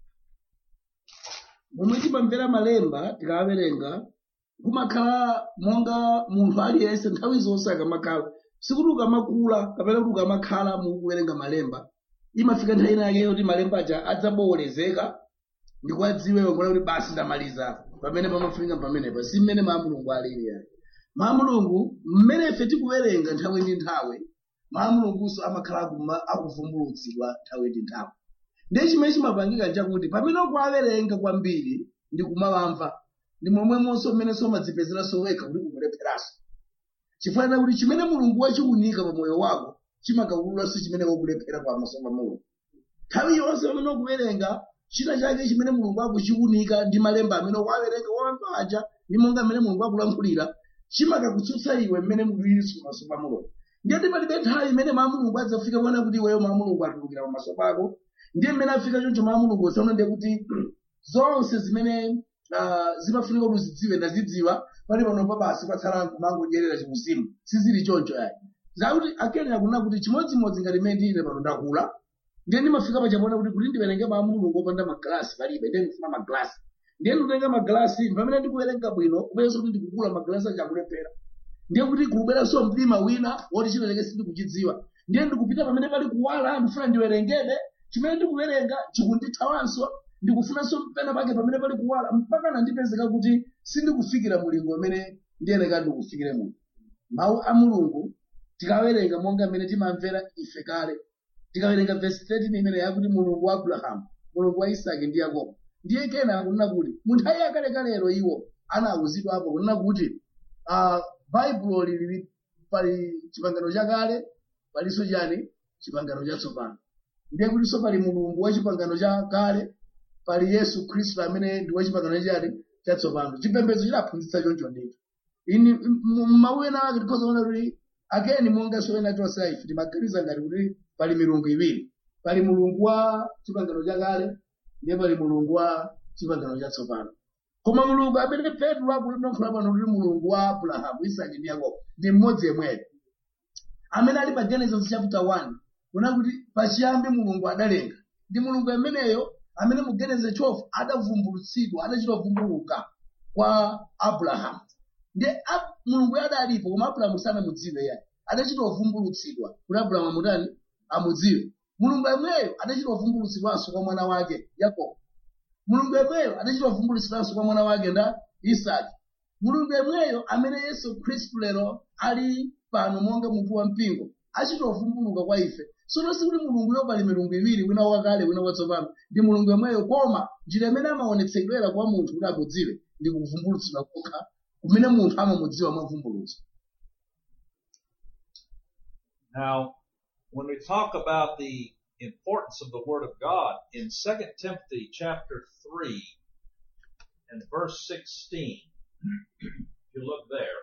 Momwe timamvera malemba tikawerenga kumakhala monga munthu aliyense nthawi zonse akamakhala sikuti ukamakula kapena kuti ukamakhala mukuwerenga malemba imafika nthawi yake yoti malemba aja adzaboolezeka ndikuwadziwewe kuti basi ndamaliza pamene pamafika pamenepa si mmene mawu a Mulungu alili yani. Mawu a Mulungu mmene ife tikuwerenga nthawi ndi nthawi, mawu a Mulungunso amakhala akuvumbulutsidwa nthawi ndi nthawi. Ndiye chimene chimapangika nchakuti pamene ukuwawerenga kwambiri ndi kumawamva ndi momwemonso mmenenso umadzipezeraso wekha kuti ukulepheranso. Chifukwa kuti chimene Mulungu wachiunika pa moyo wako chimakawululanso chimene wakulephera pamaso pa Mulungu. Nthawi yonse pamene ukuwerenga china chake chimene Mulungu akuchiunika ndi malemba amene ukuwawerenga wamva aja ndi monga mmene Mulungu akulankhulira chimakakutsutsa iwe mmene muliliso pamaso pa Mulungu. Ndiye palibe nthawi imene mawu a Mulungu adzafika kuona kuti iweyo mawu a Mulungu atulukira pamaso pako. Ndiye mmene afika choncho mawu a Mulungu usaona ndiye kuti zonse zimene zimafunika kuti uzidziwe ndazidziwa pali pano pabasi patsala kumangodyerera chimuzimu sizili choncho yani. Zakuti akene akunena kuti chimodzimodzi ngati mmene ndine pano ndakula ndiye ndimafika pachaona kuti ndiwerenge mawu a mulungu opanda magalasi palibe, ndiye ndifuna magalasi. Ndiye ndikutenga magalasi pamene ndikuwerenga bwino kupenso kuti ndikugula magalasi achakulephera. Ndiye kuti kubweranso mdima wina woti china chake sindikuchidziwa. Ndiye ndikupita pamene pali kuwala ndifuna ndiwerengebe, chimene ndikuwerenga chikundithawanso, ndikufunanso pena pake pamene pali kuwala mpaka nandipezeka kuti sindikufikira mulingo umene ndiyenera ndikufikire muno. Mawu a mulungu tikawerenga monga mmene timamvera ife kale, tikawerenga verse 13 imene yakuti mulungu wa Abrahamu, mulungu wa Isaki ndi Yakobo, ndiye kena akunena kuti munthawi yakalekalero iwo anawuzidwa apo kunena kuti baibulo lili pali chipangano chakale palinso chani chipangano chatsopano. Ndiye kutinso pali mulungu wa chipangano chakale, pali Yesu Khristu amene ndi wa chipangano chani chatsopano. Chipembedzo chidaphunzitsa choncho ndithu. Ini mawu ena ake tikhoza kuona kuti akeni monga soena tonse ife timaganiza ngati kuti pali milungu iwiri, pali mulungu wa chipangano chakale ndiye pali mulungu wa chipangano chatsopano. Koma mulungu amene Petro akulankhula pano kuti mulungu wa Abrahamu, Isaki ndi Yakobo ndi mmodzi yemweyo, amene ali pa Genesis chapter 1 kuna kuti pachiyambi mulungu adalenga. Ndi mulungu ameneyo amene mu Genesis 12 adavumbulutsidwa, adachita vumbuluka kwa Abrahamu. Ndiye mulungu adalipo koma Abrahamu sanamudziwe yeye, adachita vumbulutsidwa kuti Abrahamu amutani amudziwe. Mulungu yemweyo adachita vumbulutsidwanso kwa mwana wake Yakobo. Mulungu yemweyo adachita vumbulutsidwanso kwa mwana wake nda Isaki. Mulungu yemweyo amene Yesu Khristu lero ali pano monga munthu wa mpingo achita vumbuluka kwa ife. Sono sikuti mulunguyo pali milungu iwiri, wina wakale wina watsopano. Ndi mulungu yemweyo, koma njira imene amaonetsedwera kwa munthu kuti akudziwe ndi kuvumbulutsidwa kokha kumene munthu amamudziwa mwa vumbulutso. Now, when we talk about the importance of the Word of God, in 2 Timothy chapter 3 and verse 16, if you look there,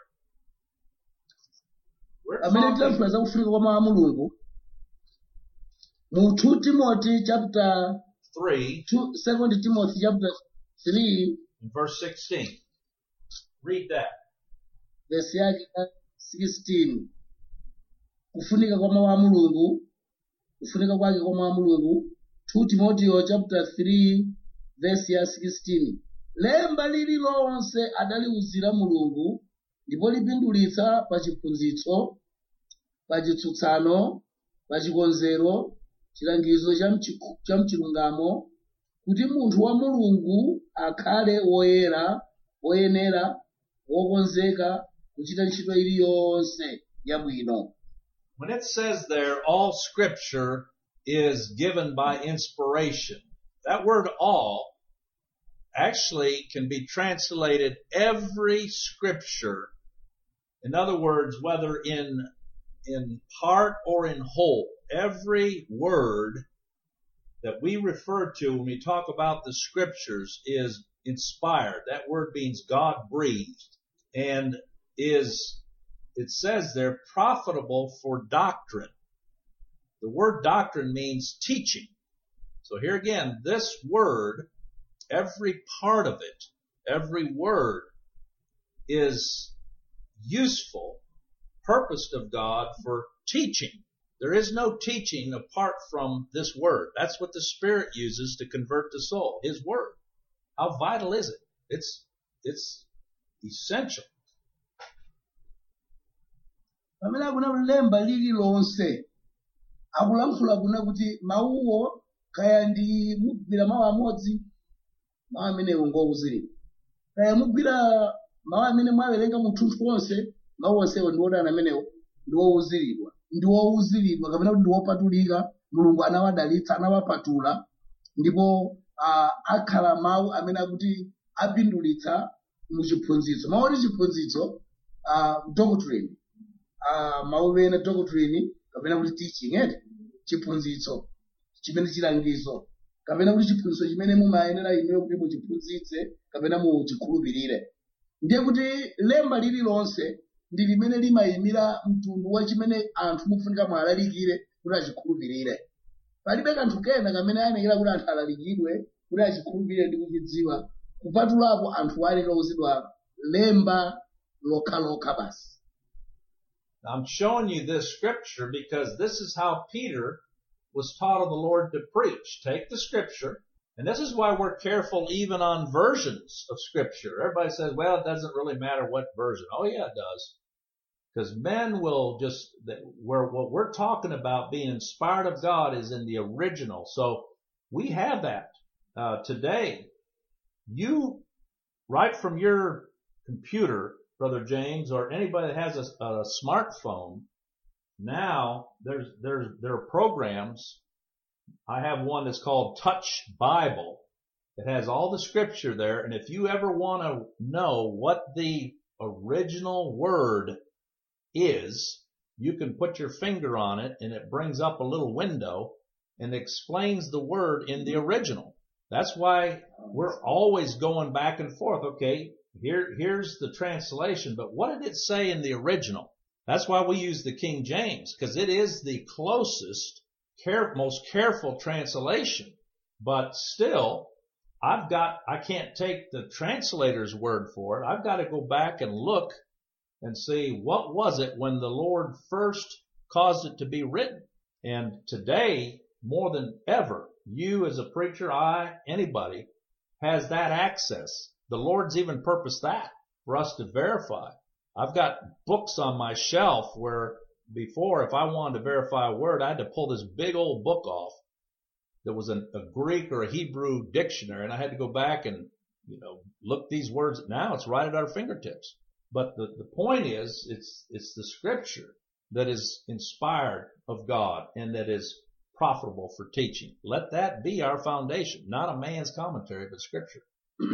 we're amene talking, tilankhula za kufunika kwa mawu a mulungu mu 2 Timothy chapter 3 2 Timothy chapter 3 and verse 16. Read that. verse yake 16, kufunika kwa mawu a mulungu, kufunika kwake kwa mawu a mulungu. 2 Timothy chapter 3 verse ya 16, lemba lililonse adaliwuzira mulungu ndipo lipindulitsa pa chiphunzitso, pa chitsutsano, pa chikonzero, chilangizo cha mchilungamo, kuti munthu wa mulungu akhale woyera, woyenera, wokonzeka kuchita ntchito iliyonse yabwino. When it says there, all scripture is given by inspiration, that word all actually can be translated every scripture. In other words, whether in part or in whole, every word that we refer to when we talk about the scriptures is inspired. That word means God breathed, and is, it says there, profitable for doctrine. The word doctrine means teaching. So here again, this word, every part of it, every word is useful, purposed of God for teaching. There is no teaching apart from this word. That's what the Spirit uses to convert the soul, His word. How vital is it? It's essential. Pamene akuna lemba lililonse akulankhula kuna kuti mawuwo kaya ndi mugwira mawu amodzi, mawu amenewo ngowuziridwa. Kaya mugwira mawu amene mwawerenga muthunthu wonse, mawu onsewo ndi odana amenewo ndi wowuziridwa. Ndi wowuziridwa kapena kuti ndi wopatulika, mulungu anawadalitsa, anawapatula, ndipo akhala mawu amene akuti apindulitsa mu chiphunzitso. Mawu oti chiphunzitso, doctrine, mawu ena doctrine kapena kuti teaching, chiphunzitso chimene chilangizo, kapena kuti chiphunzitso chimene mumayenera inuyo kuti muchiphunzitse kapena muchikhulupirire. Ndiye kuti lemba lililonse ndi limene limayimira mtundu wa chimene anthu mufunika mwalalikire kuti achikhulupirire. Palibe kanthu kena kamene ayenera kuti anthu alalikidwe kuti achikhulupirire ndi kuchidziwa kupatulapo anthu aleka uzidwa lemba lokha basi. I'm showing you this scripture because this is how Peter was taught of the Lord to preach. Take the scripture, and this is why we're careful even on versions of scripture. Everybody says, well, it doesn't really matter what version. Oh yeah, it does. Because men will what we're talking about being inspired of God is in the original. So we have that. Today, you, right from your computer, Brother James, or anybody that has a smartphone, now there are programs. I have one that's called Touch Bible. It has all the scripture there, and if you ever want to know what the original word is, you can put your finger on it, and it brings up a little window and explains the word in the original. That's why we're always going back and forth. Okay, here's the translation, but what did it say in the original? That's why we use the King James, because it is the closest, most careful translation. But still, I can't take the translator's word for it. I've got to go back and look and see what was it when the Lord first caused it to be written. And today, more than ever, you as a preacher, anybody, has that access. The Lord's even purposed that for us to verify. I've got books on my shelf where before, if I wanted to verify a word, I had to pull this big old book off that was a Greek or a Hebrew dictionary, and I had to go back and, look these words. Now it's right at our fingertips. But the point is, it's the scripture that is inspired of God and that is profitable for teaching. Let that be our foundation, not a man's commentary, but scripture.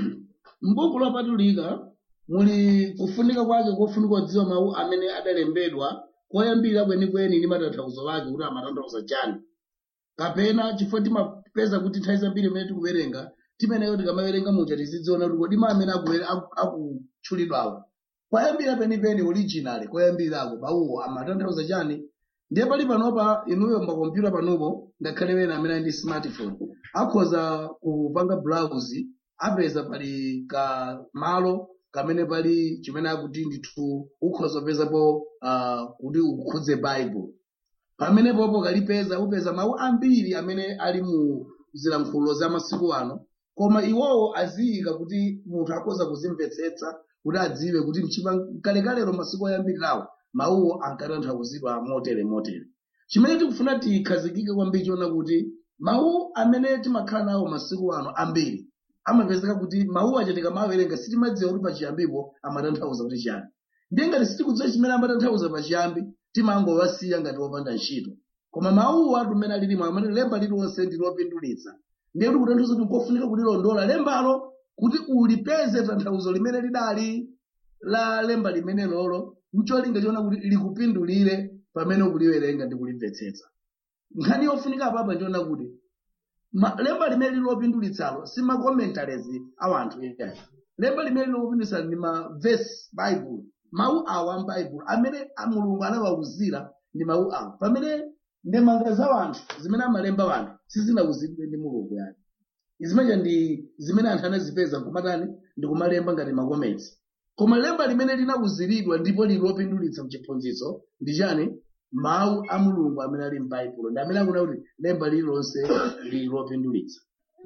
M'buku lopatulika muli kufunika kwake kofunika kudziwa mawu amene adalembedwa koyambira kwenikweni ndi matanthauzo ake kuti amatanthauza chani. Kapena chifukwa timapeza kuti nthawi zambiri imene tikuwerenga timeneyo tikamawerenga muja tizidziona kuti kodi mawu amene akutchulidwawo koyambira penipeni original koyambirako mawuwo amatanthauza chani. Ndiye pali panopa inuyo makompyuta panopo ngakhale wena amene ali ndi smartphone akhoza kupanga browse apeza pali ka malo kamene pali chimene akuti ndithu ukhoza pezapo kuti ukhudze Bible. Pamene popo kalipeza upeza mawu ambiri amene ali mu zilankhulo za masiku ano, koma iwowo aziyika kuti munthu akhoza kuzimvetsetsa kuti adziwe kuti mkalekale masiku oyambirirawo mawuwo ankatanthauzidwa motere. Chimene tikufuna tikhazikike kwambiri chiona kuti mawu amene timakhala nawo masiku ano ambiri amapezeka kuti mawu aja tikamawerenga sitimadziwa kuti pachiyambipo amatanthauza kuti chani. Ndiye ngati sitikudziwa chimene amatanthauza pachiyambi timangowasiya ngati wopanda ntchito. Koma mawuwo atu amene alilimo amene lemba lililonse ndi lopindulitsa. Ndiye kuti kutanthauza kuti kofunika kulilondola lembalo kuti ulipeze tanthauzo limene lidali la lemba limene lolo mcholinga chiona kuti likupindulire pamene ukuliwerenga ndi kulimvetsetsa. Nkhani yofunika apapa ndiona kuti lemba limene lilopindulitsalo si ma commentaries awanthu ena. Lemba limene lilopindulitsa ndi ma verse Bible. Mawu awa m'Bible amene Mulungu anawawuzira ndi mawu awa. Pamene ndemanga za wanthu zimene amalemba wanthu sizinawuzidwe ndi Mulungu yani. Izimeja ndi zimene anthu anazipeza nkumatani ndi kumalemba ngati ma comments. Koma lemba limene linawuziridwa ndipo lilopindulitsa mchiphunzitso ndi chani? Mawu a Mulungu amene ali m'Bible ndi amene akuna kuti lemba lililonse lilopindulitsa.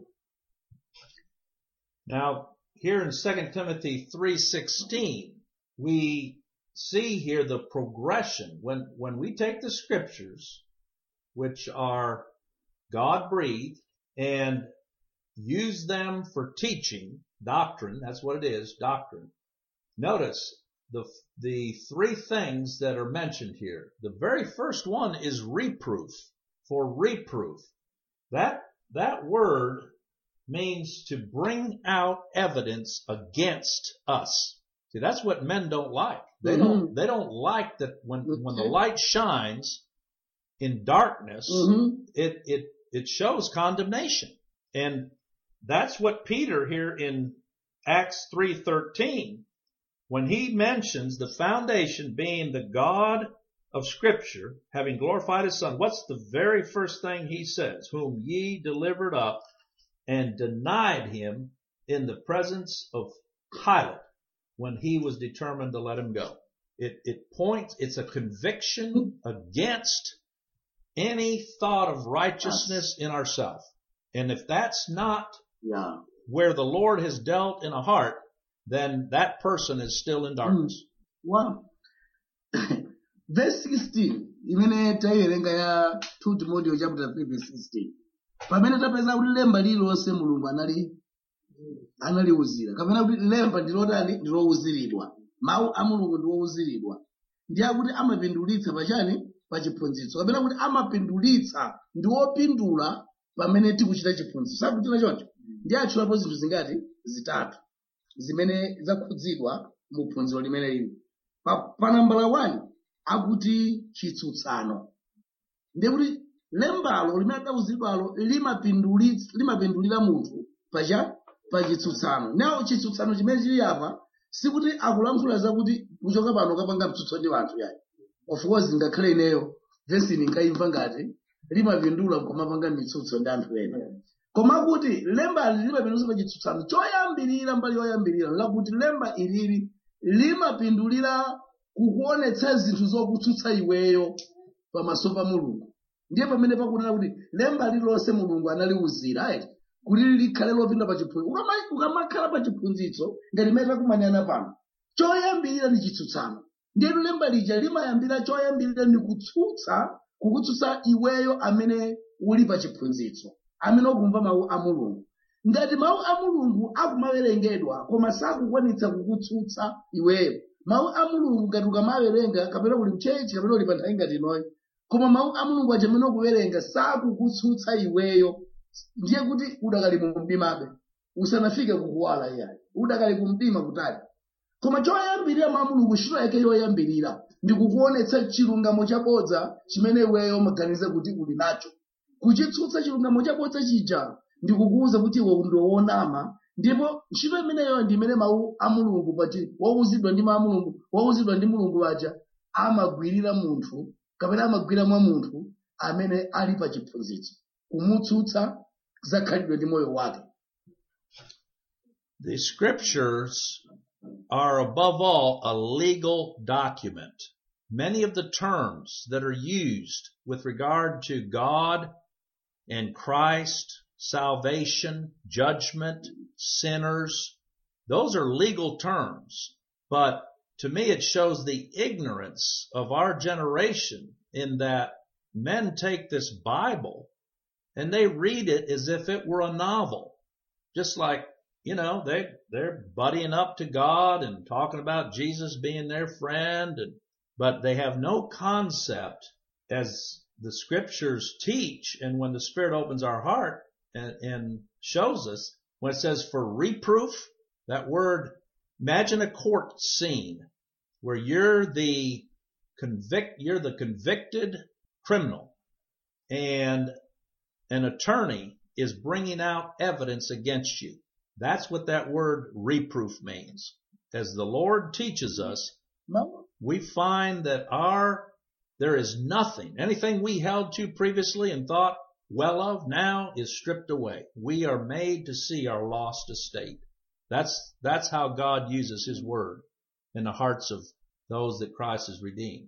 Now, here in 2 Timothy 3:16, we see here the progression. When we take the scriptures, which are God-breathed, and use them for teaching, doctrine, that's what it is, doctrine. Notice the three things that are mentioned here. The very first one is reproof, for reproof. That word means to bring out evidence against us. See, that's what men don't like. They don't like that when the light shines in darkness, it shows condemnation. And that's what Peter here in Acts 3:13, when he mentions the foundation being the God of Scripture, having glorified his Son, what's the very first thing he says? Whom ye delivered up and denied him in the presence of Pilate when he was determined to let him go. It's a conviction against any thought of righteousness in ourselves. And if that's not Yeah. where the Lord has dealt in a heart, then that person is still in darkness. Wow. Verse 16, imene tayiwerenga ya 2 Timothy chapter 3 verse 16. Pamene tapeza kuti lemba lililonse Mulungu analiwuzira. Kapena kuti lemba ndilotani ndilowuziridwa. Mawu a Mulungu ndiwowuziridwa. Ndiye kuti amapindulitsa pachani? Pa chiphunzitso. Kapena kuti amapindulitsa ndiwopindula pamene tikuchita chiphunzitso. Sakuchita choncho. Ndiye atchulapo zinthu zingati? Zitatu. Zimene zakhudzidwa mu phunziro limene lili. Pa nambala 1 akuti chitsutsano. Ndiye kuti lembalo limene adawuzidwalo limapindulira munthu pa chitsutsano. Nawo chitsutsano chimene chili apa sikuti akulankhula zakuti kuchoka pano kapanga mtsutso ndi anthu yayi. Of course ngakhale ineyo vesi ndinkaimva ngati limapindula kumapanga mitsutso ndi anthu ena. Koma kuti lemba limapindulira pa chitsutsano choyambirira mbali yoyambirira lakuti lemba ilili limapindulira kukuonetsa zinthu zokutsutsa iweyo pamaso pa Mulungu. Ndiye pamene pakunena kuti lemba lililonse Mulungu analiwuzira kuti likhale lopinda pa chiphunzitso. Ukamakhala pa chiphunzitso ngati limene takumanyana pano, choyambirira ndi chitsutsano. Ndiye lemba lija limayambira choyambirira ndi kukutsutsa iweyo amene uli pa chiphunzitso, amene ukumva mawu a Mulungu. Ngati mawu a Mulungu akumawerengedwa koma sakukwanitsa kukutsutsa iweyo, mawu a Mulungu ngati ukamawerenga kapena uli mchechi kapena uli pa nthawi ngati inoyi, koma mawu a Mulungu aja amene ukuwerenga sakukutsutsa iweyo, ndiye kuti udakali mu mdimabe usanafike kukuwala iyayi, udakali ku mdima kutali. Koma choyambirira mawu a Mulungu ntchito yake yoyambirira ndi kukuonetsa chilungamo chabodza chimene iweyo umaganiza kuti uli nacho. Kuchitsutsa chilungamo chabodza chija ndi kukuwuza kuti iwe ndiwonama. Ndipo ntchito imeneyo ndi imene mawu a Mulungu pati wowuzidwa ndi mawu a Mulungu, wowuzidwa ndi Mulungu waja amagwirira munthu kapena amagwira mwa munthu amene ali pa chiphunzitso, kumutsutsa zakhalidwe ndi moyo wake. The scriptures are above all a legal document. Many of the terms that are used with regard to God and Christ, salvation, judgment, sinners, those are legal terms. But to me it shows the ignorance of our generation in that men take this Bible and they read it as if it were a novel. Just like, they're buddying up to God and talking about Jesus being their friend, but they have no concept as the scriptures teach. And when the Spirit opens our heart and shows us, when it says for reproof, that word, imagine a court scene where you're the convicted criminal and an attorney is bringing out evidence against you. That's what that word reproof means. As the Lord teaches us, we find that there is nothing, anything we held to previously and thought well of now is stripped away. We are made to see our lost estate. That's how God uses His word in the hearts of those that Christ has redeemed.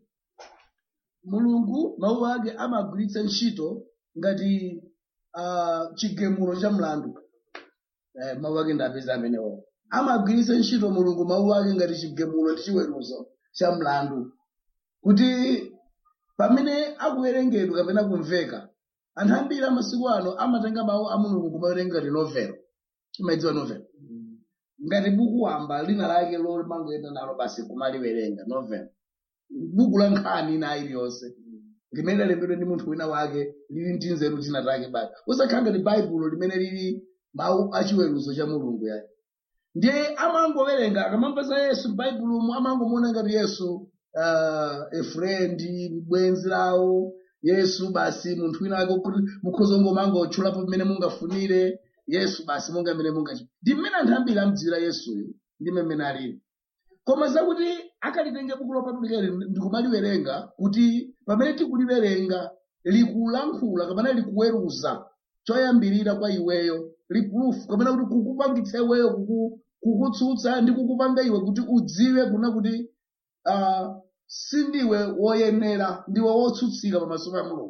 Mulungu mawu ake amagwiritsa ntchito ngati chigemulo cha mlandu. Mawu ake ndapeza amenewo. Amagwiritsa ntchito Mulungu mawu ake ngati chigemulo ndi chiweruzo cha mlandu. Kuti pamene akuwerengedwa kapena kumveka, anthu ambiri amasiku ano amatenga mawu a Mulungu kumawerenga ngati novelo. Chimadziwa novelo. Ngati buku wamba lina lake lomangoyenda nalo basi kumaliwerenga novel. Buku la nkhani na iliyonse limene lembedwa ndi munthu wina wake lili ndi nzeru zina zake basi. Usakhala ngati Baibulo limene lili mawu achiweruzo cha Mulungu yayi. Ndiye amangowerenga akamamva za Yesu Baibulo amangomuona ngati Yesu a friend, bwenzi lawo, Yesu basi munthu wina wake kuti mukhozo ngomangotchulapo pamene mungafunire, Yesu basi monga mmene mungachi. Ndi mmene anthu ambiri amdziwira Yesuyo ndi mmene alili. Koma zakuti akalitenge buku lopatulika ndikumaliwerenga kuti pamene tikuliwerenga likulankhula kapena likuweruza choyambirira kwa iweyo, reproof kapena kuti kukupangitsa iweyo kukutsutsa ndi kukupanga iwe kuti udziwe kuna kuti sindiwe woyenera, ndiwe wotsutsika pamaso pa Mulungu.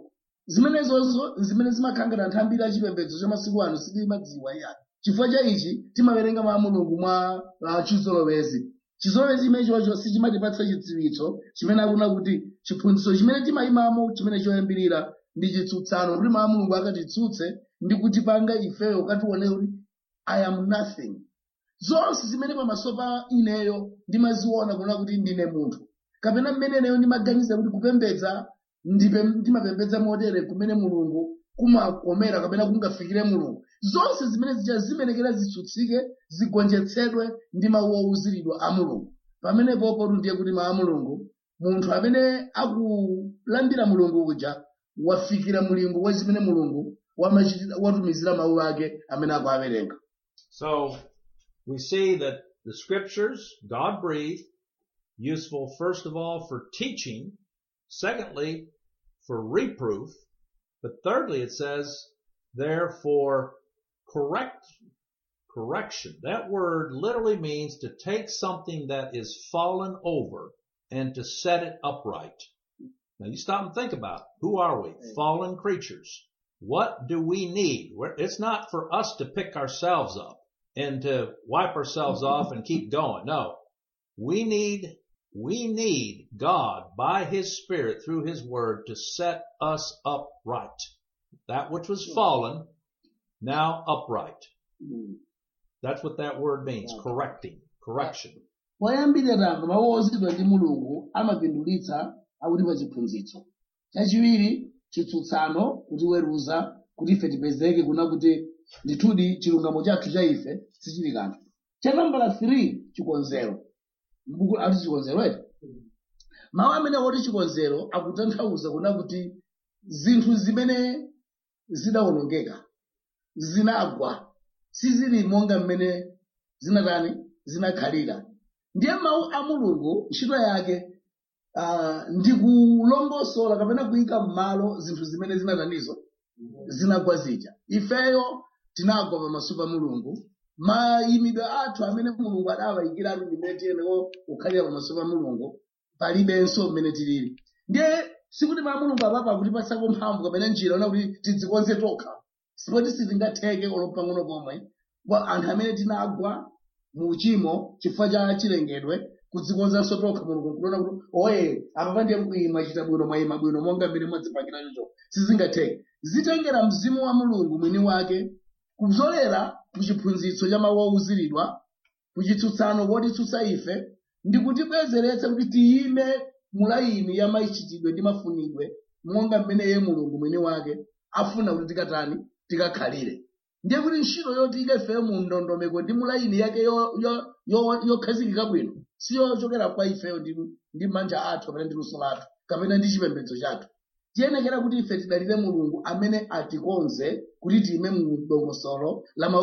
zimenezozo zimene zimakhala nthambi ya chipembedzo cha masiku ano sitimadziwa iya. Chifukwa cha ichi timawerenga mawu a Mulungu mwa chizolowezi. Chizolowezi chimenecho sichimatipatsa chidziwitso chimene akuna kuti chiphunzitso chimene timayimamo chimene choyambirira ndi chitsutsano kuti mawu a Mulungu akatitsutse ndi kutipanga ifeyo katione kuti I am nothing. Zonse zimene pamaso pa ineyo ndimaziona kuna kuti ndine munthu kapena mmeneyo ndimaganiza kuti kupembedza ndimapembedza motere kumene Mulungu kumakomera kapena kungafikire Mulungu. Zonse zimene zimenekera zitsutsike zigonjetsedwe ndi mawu owuziridwa a Mulungu. Pamenepo ndiye kuti mawu a Mulungu munthu amene akulandira Mulungu uja wafikira mulingo wa zimene Mulungu watumizira mawu ake amene akuwawerenga. So we see that the scriptures, God breathed, useful first of all for teaching, secondly for reproof, but thirdly it says there for correction. That word literally means to take something that is fallen over and to set it upright. Now you stop and think about it. Who are we? Fallen creatures. What do we need? It's not for us to pick ourselves up and to wipe ourselves off and keep going. No. We need God by His Spirit through His Word to set us upright. That which was fallen, now upright. That's what that word means. Correction. Poyambirira mawu owuziridwa ndi Mulungu amapindulitsa akutipa chiphunzitso. Chachiwiri chitsutsano kutiweruza kuti ife tipezeke kuna kuti ndithudi chilungamo chathu cha ife sichili kanthu. Cha nambala 3 chikonzero. Mbuku ati chikonzero eti. Mawu amene oti chikonzero akutanthauza kuna kuti zinthu zimene zidawonongeka zinagwa sizili monga mmene zinakhalira. Ndiye mawu a Mulungu ntchito yake ndi kulongosola kapena kuyika m'malo zinthu zimene zinagwa zija. Ifeyo tinagwa pamaso pa Mulungu. Mayimidwe athu amene Mulungu adawayikiratu ndimene tiyenera kukhalira pamaso pa Mulungu palibenso mmene tilili. Ndiye sikuti mawu a Mulungu apapa akutipatsako mphamvu kapena njira ona kuti tidzikonze tokha. Sipoti sitingatheke pang'ono pomwe. Anthu amene tinagwa mu uchimo chifukwa cha chilengedwe kudzikonzanso tokha Mulungu kuona kuti oye apa ndiye mwachita bwino mwayima bwino monga mmene mwadzipangira izo sizingatheke. Zitengera mzimu wa Mulungu mwini wake kuzolera kuchiphunzitso cha mawu owuziridwa kuchitsutsano kotitsutsa ife ndi kutibwezeretsa kuti tiyime mulayini ya machitidwe ndi mafunidwe monga mmene ye Mulungu mwini wake afuna kuti tikakhalire. Ndiye kuti ntchito yoti ilefe mu ndondomeko ndi mulayini yake yokhazikika bwino siyochokera kwa ifeyo ndi manja athu kapena ndi luso lathu kapena ndi chipembedzo chathu. Tiyenekera kuti ife tidalire Mulungu amene atikonze kuti tiyime mu dongosolo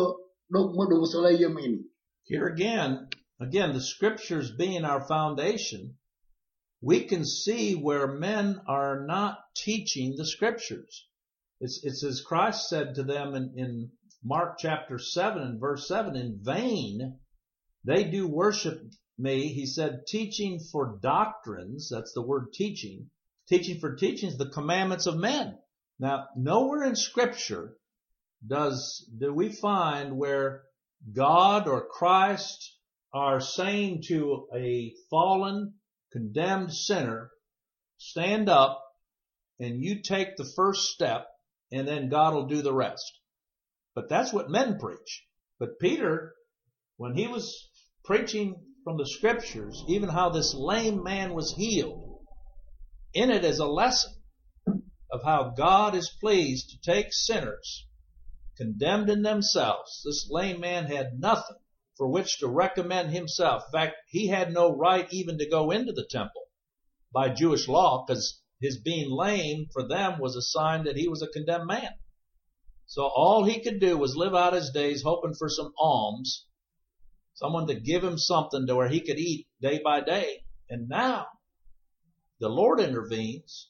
la iye mwini. Here again, the scriptures being our foundation, we can see where men are not teaching the scriptures. It's as Christ said to them in Mark chapter 7 and verse 7, in vain they do worship me, he said, teaching for doctrines, that's the word teaching for teachings, the commandments of men. Now, nowhere in scripture do we find where God or Christ are saying to a fallen, condemned sinner, stand up and you take the first step and then God will do the rest. But that's what men preach. But Peter, when he was preaching from the scriptures, even how this lame man was healed, in it is a lesson of how God is pleased to take sinners condemned in themselves. This lame man had nothing for which to recommend himself. In fact, he had no right even to go into the temple by Jewish law, because his being lame for them was a sign that he was a condemned man. So all he could do was live out his days hoping for some alms, someone to give him something to where he could eat day by day. And now the Lord intervenes,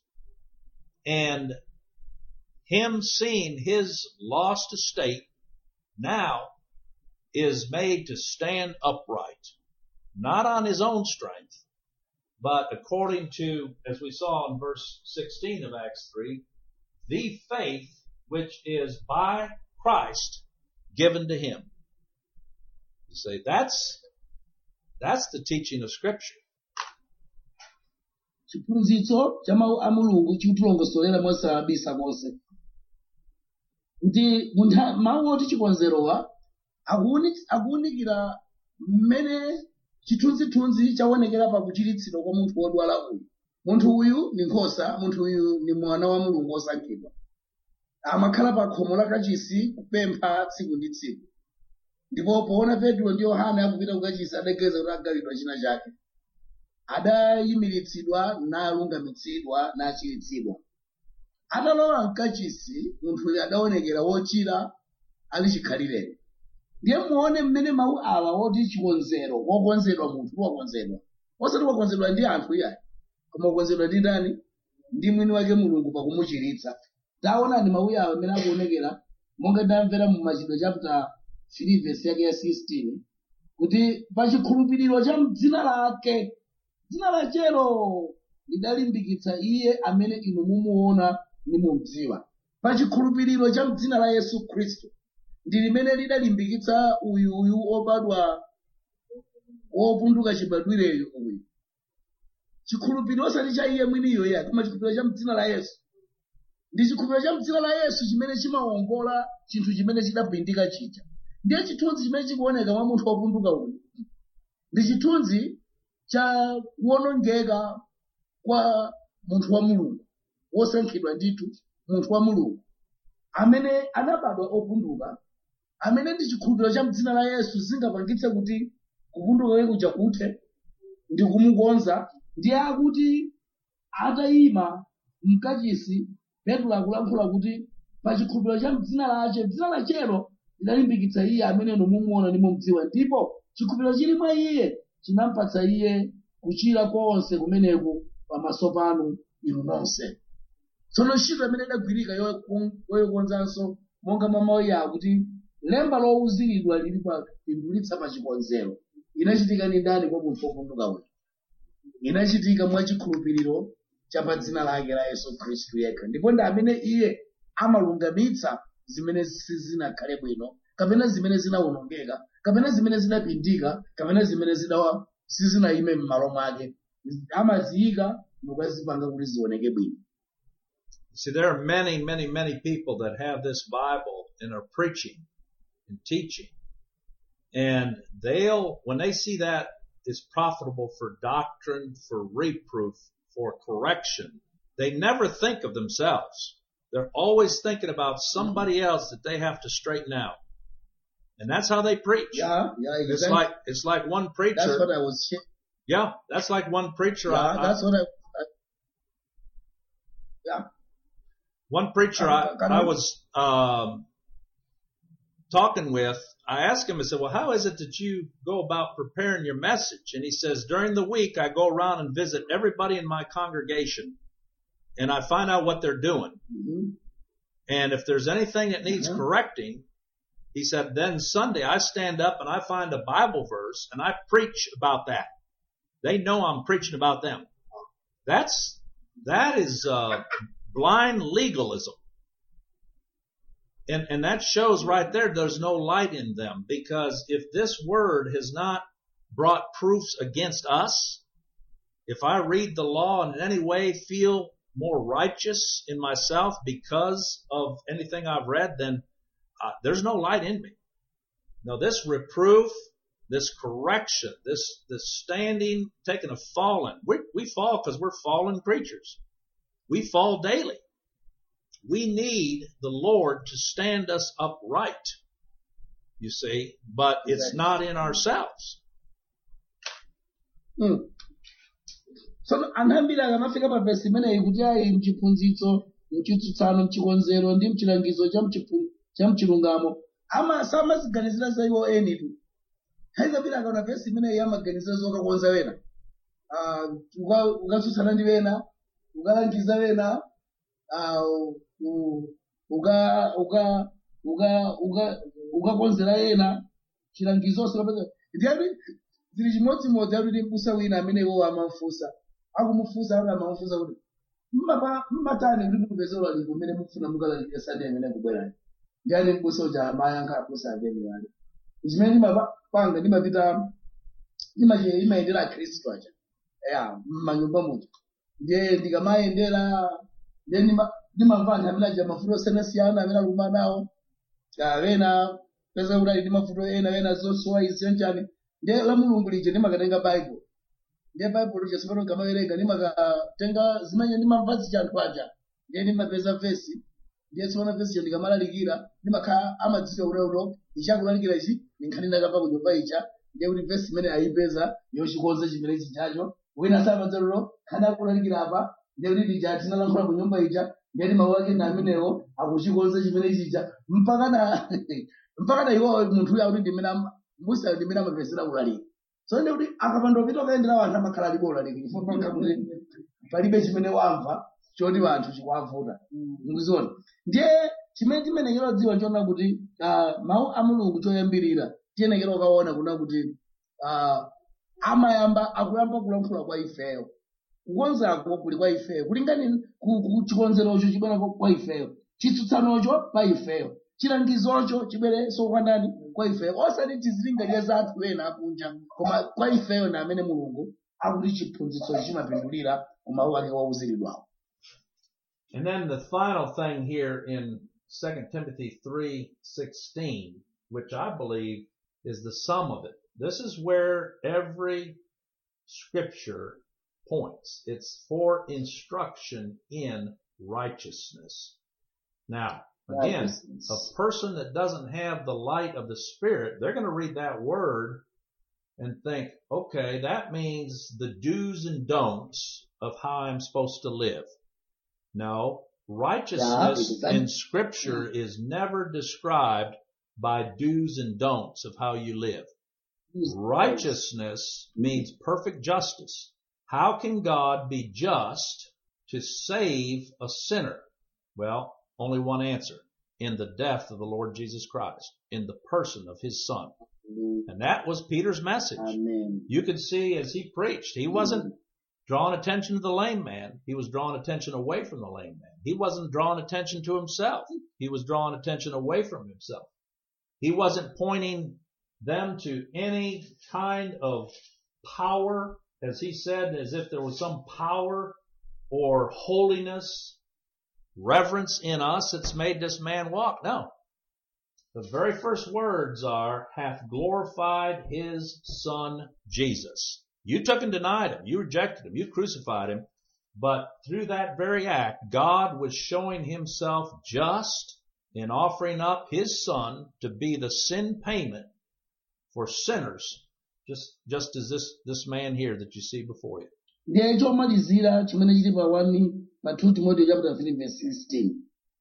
and him seeing his lost estate now is made to stand upright, not on his own strength, but according to, as we saw in verse 16 of Acts 3, the faith which is by Christ given to him. You say, that's the teaching of Scripture. chiphunzitso cha mawu a mulungu chikutilongosolera mosabisa konse kuti mawu oti chikonzerowa akuwunikira mmene chithunzithunzi chaonekera pakuchiritsidwa kwa munthu wodwala uyu. Munthu uyu ni nkhosa, munthu uyu ni mwana wa mulungu osankhidwa. Amakhala pa khomo la kachisi kupempha tsiku ndi tsiku. Ndipo poona Petro ndi Yohane akupita kukachisi adageza kuti agawidwa china chake. Adayimiritsidwa nalungamitsidwa nachiritsidwa. Atalowa mkachisi munthu uyu adaonekera wochira ali chikhalireni. Ndiye muone mmene mawu awa woti chikonzero wokonzedwa munthu wakonzedwa. Osati wakonzedwa ndi anthu iyayi. Koma wakonzedwa ndi ndani? Ndi mwini wake Mulungu pakumuchiritsa. Taonani mawu awa amene akuonekera monga ndamvera mu Machitidwe chapter 3 verse yake ya 16 kuti pachikhulupiriro cha m'dzina lake, dzina lachelo lidalimbikitsa iye amene inu mumuona ni mumdziwa. Pachikhulupiriro cha m'dzina la Yesu Khristu ndi limene lidalimbikitsa uyu obadwa wopunduka chibadwireyo uyu. Chikhulupiriro osati cha iye mwiniyo ya koma chikhulupiriro cha m'dzina la Yesu. Ndi chikhulupiriro cha m'dzina la Yesu chimene chimawongola chinthu chimene chidapindika chija. Ndiye chithunzi chimene chikuoneka mwa munthu wopunduka uyu. Ndi chithunzi cha kuwonongeka kwa munthu wa Mulungu wosankhidwa ndithu, munthu wa Mulungu amene anabadwa opunduka, amene ndi chikhulupiriro cha m'dzina la Yesu zingapangitse kuti kupunduka kwake kuja kuthe ndi kumukonza. Ndiye akuti atayima mkachisi Petro akulankhula kuti pachikhulupiriro cha m'dzina lache, dzina lachelo lidalimbikitsa iye amene inu mumuona ndi mumdziwa, ndipo chikhulupiriro chili mwa iye chinampatsa iye kuchira konse kumeneku pamaso panu inu nonse. Tsono ntchito imene idagwirika yokonzanso monga mamawu ya kuti lemba lowuziridwa lili pa pindulitsa pa chikonzero. Inachitika ndi ndani kwa munthu wopunduka uyu? Inachitika mwa chikhulupiriro cha pa dzina lake la Yesu Khristu yekha. Ndipo ndi amene iye amalungamitsa zimene sizinakhale bwino, kapena zimene zinawonongeka, kapena zimene zinapindika, kapena zimene sizinayime m'malo mwake. Amaziyika nokazipanga kuti zioneke bwino. See, there are many, many, many people that have this Bible and are preaching and teaching. And when they see that is profitable for doctrine, for reproof, for correction, they never think of themselves. They're always thinking about somebody else that they have to straighten out. And that's how they preach. Yeah, exactly. It's like one preacher. That's what I was saying. Yeah, that's like one preacher. Yeah, that's what yeah. One preacher I was talking with, I asked him, I said, well, how is it that you go about preparing your message? And he says, during the week, I go around and visit everybody in my congregation, and I find out what they're doing. Mm-hmm. And if there's anything that needs correcting, he said, then Sunday I stand up and I find a Bible verse and I preach about that. They know I'm preaching about them. That is blind legalism. And that shows right there's no light in them, because if this word has not brought proofs against us, if I read the law and in any way feel more righteous in myself because of anything I've read, then there's no light in me. Now this reproof, this correction, this standing, taking a falling. We fall because we're fallen creatures. We fall daily. We need the Lord to stand us upright, you see, but it's not in ourselves. So anambira akamafika pa verse imeneyi kuti ayi mchiphunzitso, mchitsutsano, mchikonzero ndi mchilangizo cha mchilungamo samaziganizira za iwo eni tu. Haizapita akaona verse imeneyi amaganizira zokakonza wena, ukatsutsana ndi wena, ukalangiza wena, ukakonzera yena chilangizo sikapeza. Ndiye zili chimodzimodzi akuti mbusa wina amene iwo amamufunsa, akumufunsa amamamufunsa kuti mmatani kuti mupeze ulaliki umene mufuna mukalalikire Sunday imene kubwerani. Ndiyani mbusa uja amayankha abusa amene wale. Zimene ndimapanga ndimapita imayendera akhristu aja. M'manyumba muja. Ndiye ndikamayendera ndiye ndimamva anthu amene aja mafuto osiyanasiyana amene akumana nawo. Wena peza kuti ali ndi mafuto ena zosowa izi yanjani. Ndiye la Mulungu lije ndimakatenga Bible. Ndiye Bible lije sipano kamawerenga ndimakatenga zimene ndimamva zichanthu aja. Ndiye ndimapeza vesi. Ndiye sipano vesi ija ndikamalalikira ndimakhala amadziwika uleulo ichakulalikira ichi ninkhani ndakapa ku nyumba ija. Ndiye kuti vesi imene ayipeza yochikonza chimene chichacho. Wina samadzalulo khana akulalikira apa. Ndiye kuti lija tinalankhula ku nyumba ija. Ndiye mawu ake ndi amenewo akuchikonza chimene chija. Mpaka iwo munthu uya kuti ndimene mbusa ndimene amapezera kulalika. So ndiye kuti akapandopita kayendera anthu amakhala alibe ulaliki. Chifukwa kuti palibe chimene wamva choti anthu chikuwavuta. Mukuziona. Ndiye chimene timenekera dziwa nchona kuti mawu a Mulungu choyambirira tiyenekera ukaona kuna kuti akuyamba kulankhula kwa ifeyo. Kukonzako kuli kwa ifeyo. Kulingani kuchikonzerocho chibwera kwa ifeyo. Chitsutsanocho pa ifeyo. Chilangizocho chibwere sokwanani kwa ifeyo. Osati tizilingalira za anthu ena akunja. Koma kwa ifeyo na amene Mulungu akuti chiphunzitso chimapindulira ku mawu ake wauziridwawo. And then the final thing here in 2 Timothy 3:16, which I believe is the sum of it. This is where every scripture points. It's for instruction in righteousness. Now, again, a person that doesn't have the light of the Spirit, they're going to read that word and think, okay, that means the do's and don'ts of how I'm supposed to live. No, righteousness in Scripture is never described by do's and don'ts of how you live. Righteousness means perfect justice. How can God be just to save a sinner? Well, only one answer. In the death of the Lord Jesus Christ, in the person of His Son. And that was Peter's message. Amen. You could see as he preached, he wasn't drawing attention to the lame man. He was drawing attention away from the lame man. He wasn't drawing attention to himself. He was drawing attention away from himself. He wasn't pointing them to any kind of power, as he said, as if there was some power or holiness, reverence in us that's made this man walk. No. The very first words are, hath glorified his Son Jesus. You took and denied him. You rejected him. You crucified him. But through that very act, God was showing himself just in offering up his Son to be the sin payment for sinners, just as this man here that you see before you. Ndiye chomalizira chimene chili pa 2 Timothy chapter 3 verse 16.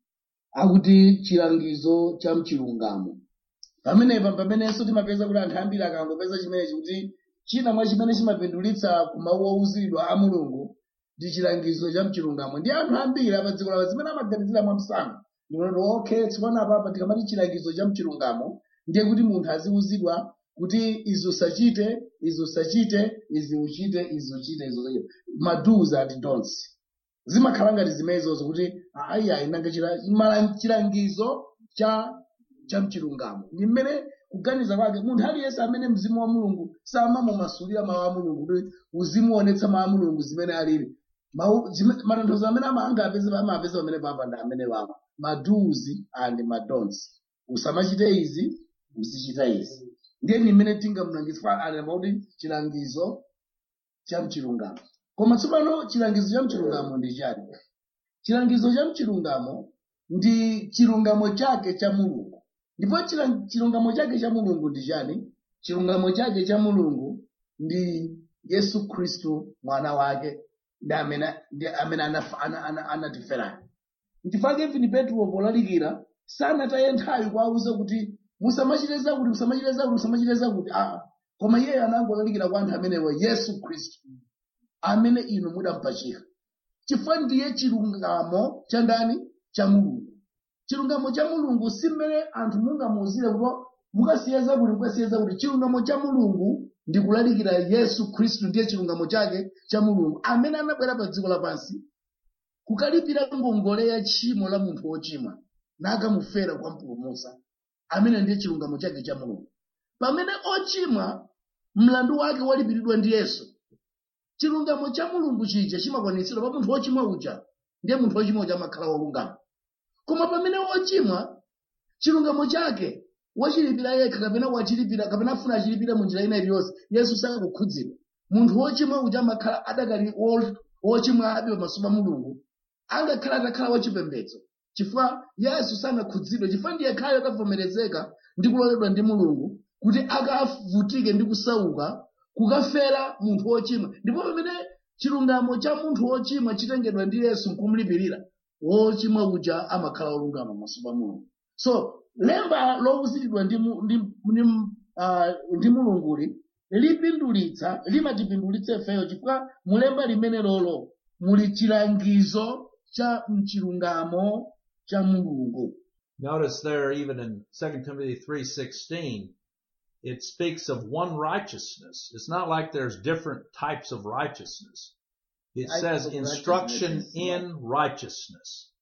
Akuti chilangizo cha mchilungamo. Pamenenso timapeza kuti anthu ambiri akangopeza chimenechi kuti china mwa chimene chimapindulitsa ku mawu ouziridwa a Mulungu ndi chilangizo cha mchilungamo. Ndi anthu ambiri apa dziko lapansi zimene amaganizira mwamsanga. Ndikuti okay, tsopano apa tikamati chilangizo cha mchilungamo ndiye kuti munthu aziwuzidwa kuti izo sachite, izi uchite, izo uchite. Ma do's and don'ts. Zimakhala ngati zimenezo kuti ayi nanga chilangizo cha mchilungamo. Ndi mmene kuganiza kwake munthu aliyense amene mzimu wa Mulungu samamumasulira mawu a Mulungu kuti uzimuonetsa mawu a Mulungu zimene alili. Matanthauzo amene amapeza pamene papa ndi amene wapa. Ma do's and ma don'ts. Usamachite izi, uzichita izi. Ndiye nimene tingamulangizira anema kuti chilangizo cha mchilungamo. Koma tsopano chilangizo cha mchilungamo ndi chani? Chilangizo cha mchilungamo ndi chilungamo chake cha Mulungu. Ndipo chilungamo chake cha Mulungu ndi chani? Chilungamo chake cha Mulungu ndi Yesu Kristu mwana wake ndi amene anatifera. Nchifukwa even Petro polalikira sanataye nthawi kuwauza kuti musamachiteza kuti koma iye anangolalikira kwa anthu amenewa Yesu Kristu amene inu mudampachika. Chifukwa ndiye chilungamo cha ndani? Cha Mulungu. Chilungamo cha Mulungu simbere anthu mungamuuzire kuti mukasiyeza kuti chilungamo cha Mulungu ndi kulalikira Yesu Kristu ndiye chilungamo chake cha Mulungu amene anabwera pa dziko lapansi kukalipira ngongole ya tchimo la munthu wochimwa nakamufera kwa mpulumutsa amene ndiye chilungamo chake cha Mulungu. Pamene ochimwa mlandu wake walipiridwa ndi Yesu, chilungamo cha Mulungu chija chimakwanitsidwa pa munthu wochimwa uja, ndiye munthu wochimwa uja amakhala wolungama. Koma pamene wochimwa chilungamo chake wachilipira yekha kapena wachilipira kapena afuna achilipira mu njira ina iliyonse, Yesu sakukhudzidwa. Munthu wochimwa uja amakhala adakali wochimwa abe pamaso pa Mulungu, angakhala atakhala wachipembedzo, chifukwa Yesu sanakhudzidwe, chifukwa ndiye khayo akavomerezeka ndi kuloledwa ndi Mulungu kuti akavutike ndi kusauka kukafera munthu wochimwa. Ndipo pamene chilungamo cha munthu wochimwa chitengedwa ndi Yesu nkumulipirira, wochimwa uja amakhala wolungama pamaso pa Mulungu. So lemba lowuziridwa ndi Mulunguli limatipindulitsa ifeyo, chifukwa mulemba limene lolo muli chilangizo cha mchilungamo cha Mulungu. Notice there, even in 2 Timothy 3:16, it speaks of one righteousness. It's not like there's different types of righteousness. It says instruction in righteousness.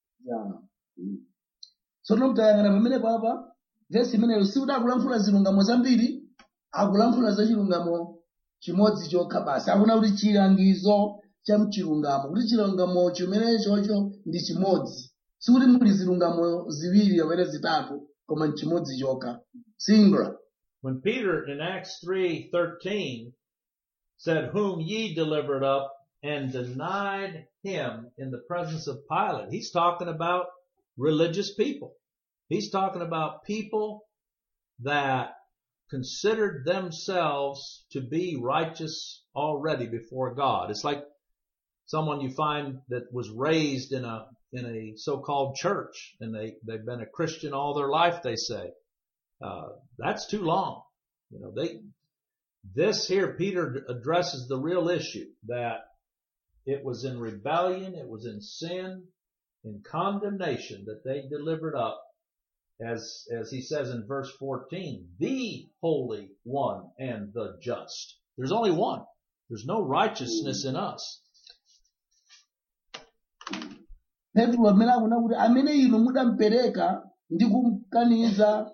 So mtayangana pamene papa vesi imeneyo siuda akulankhula zilungamo zambiri, akulankhula za chilungamo chimodzi chokha basi. Akuna kuti chilangizo cha mchilungamo, kuti chilungamo chimene chocho ndi chimodzi, sikuti muli zilungamo ziwiri kapena zitatu, koma chimodzi chokha, singular. When Peter in Acts 3:13 said, "Whom ye delivered up and denied him in the presence of Pilate," he's talking about religious people. He's talking about people that considered themselves to be righteous already before God. It's like someone you find that was raised in a so-called church, and they've been a Christian all their life, they say. That's too long. You know, this here, Peter addresses the real issue, that it was in rebellion, it was in sin, in condemnation that they delivered up, as he says in verse 14, the Holy One and the just. There's only one. There's no righteousness in us. Petro amene akuna kuti amene inu mudampereka ndi kumkaniza,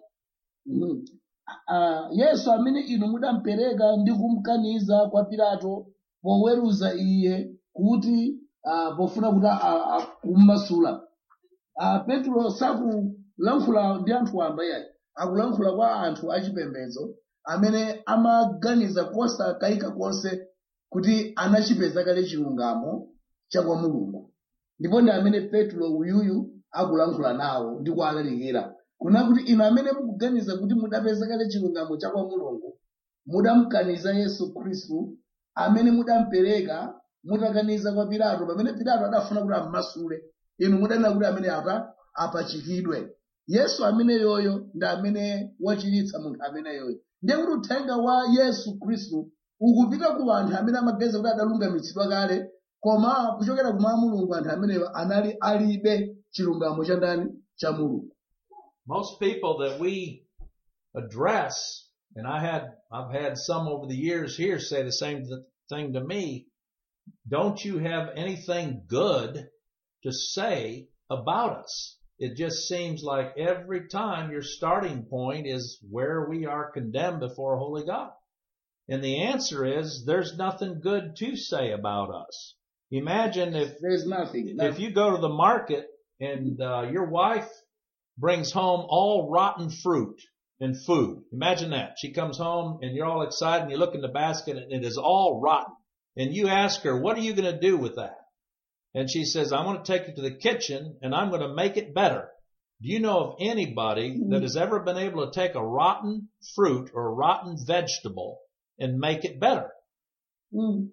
Yesu amene inu mudampereka ndi kumkaniza kwa Pilato poweruza iye kuti pofuna kuti kummasula. Petro sakulankhula ndi anthu amba yayi, akulankhula kwa anthu achipembedzo amene amaganiza kosakayika konse kuti anachipeza kale chilungamo cha kwa Mulungu. Ndipo ndi amene Petro uyuyu akulankhula nawo ndi kuwalalikira kuna kuti inu amene mukuganiza kuti mudapeza kale chilungamo cha kwa Mulungu, mudamkaniza Yesu Khristu amene mudampereka mutakaniza kwa Pilato, pamene Pilato adafuna kuti ammasule, inu mudanena kuti amene apachikidwe. Yesu amene yoyo ndi amene wachiritsa munthu amene yoyo. Ndiye kuti uthenga wa Yesu Khristu ukupita ku anthu amene amaganiza kuti adalungamitsidwa kale, koma kuchokera kumwa Mulungu anthu ameneyo anali alibe chilungamo cha ndani cha Mulungu. Most people that we address, and I've had some over the years here say the same thing to me, don't you have anything good to say about us? It just seems like every time your starting point is where we are condemned before a holy God. And the answer is there's nothing good to say about us. Imagine if there's nothing. If you go to the market and your wife brings home all rotten fruit and food. Imagine that. She comes home and you're all excited and you look in the basket and it is all rotten. And you ask her, what are you going to do with that? And she says, I'm going to take it to the kitchen and I'm going to make it better. Do you know of anybody that has ever been able to take a rotten fruit or a rotten vegetable and make it better? No.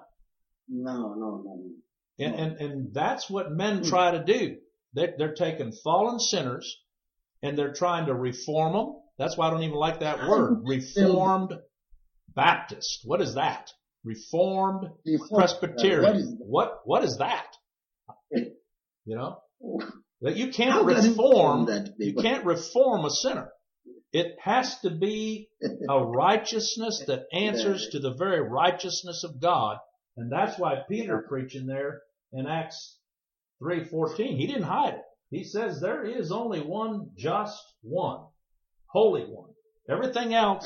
No. And that's what men try to do. They're taking fallen sinners and they're trying to reform them. That's why I don't even like that word. Reformed Baptist. What is that? Reformed Presbyterian. What is that? You know? That you can't reform a sinner. It has to be a righteousness that answers to the very righteousness of God. And that's why Peter preaching there in Acts 3:14. He didn't hide it. He says there is only one just one, holy one. Everything else,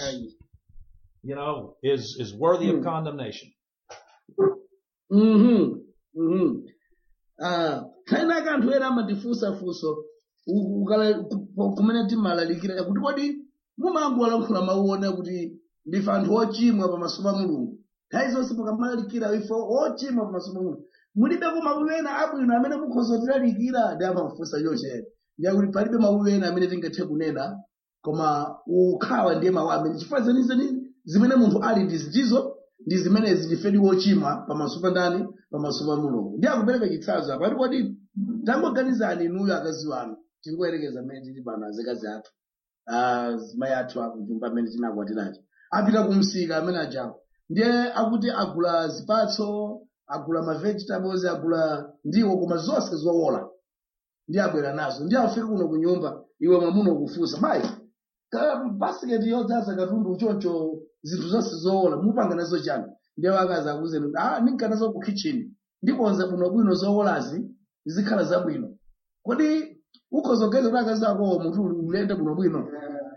is worthy of condemnation. Kaina kanthu ena amatifunsa funso kumene timalalikira kuti kodi mumangolankhula mauona kuti ndife anthu ochimwa pamaso pa Mulungu. Nthawi zonse mukamalalikira ife ochimwa pamaso pa Mulungu. Mulibeko mawu ena abwino amene mukhoza kutilalikira ndi amafunsa chonse. Ndiye kuti palibe mawu ena amene tingathe kunena koma ukhawa ndiye mawu amene chifukwa zenizeni zimene munthu ali ndizo ndi zimene zilifedi wochimwa pamaso pa ndani pamaso pa Mulungu. Ndiye akupereka chitsanzo apa kuti kodi tangoganizani inuyo akazi wanu tingoyerekeza mmene tili pano azikazi athu zimayi athu akunyumba amene tinakwatiracho apita kumsika amene ajawo ndiye akuti agula zipatso agula ma vegetables agula ndiwo koma zonse zowola ndiye abwera nazo ndiye afika kuno kunyumba iwe mwamuna ukufunsa mayi basket yodzaza katundu choncho zinthu zonse zowola mupanga nazo chani ndiye wakazi akuzeni ninkanazo ku kitchen ndikonza bwino zowolazi zikhala zabwino kodi ukhozogeza kuti akazi ako munthu ulenda bwino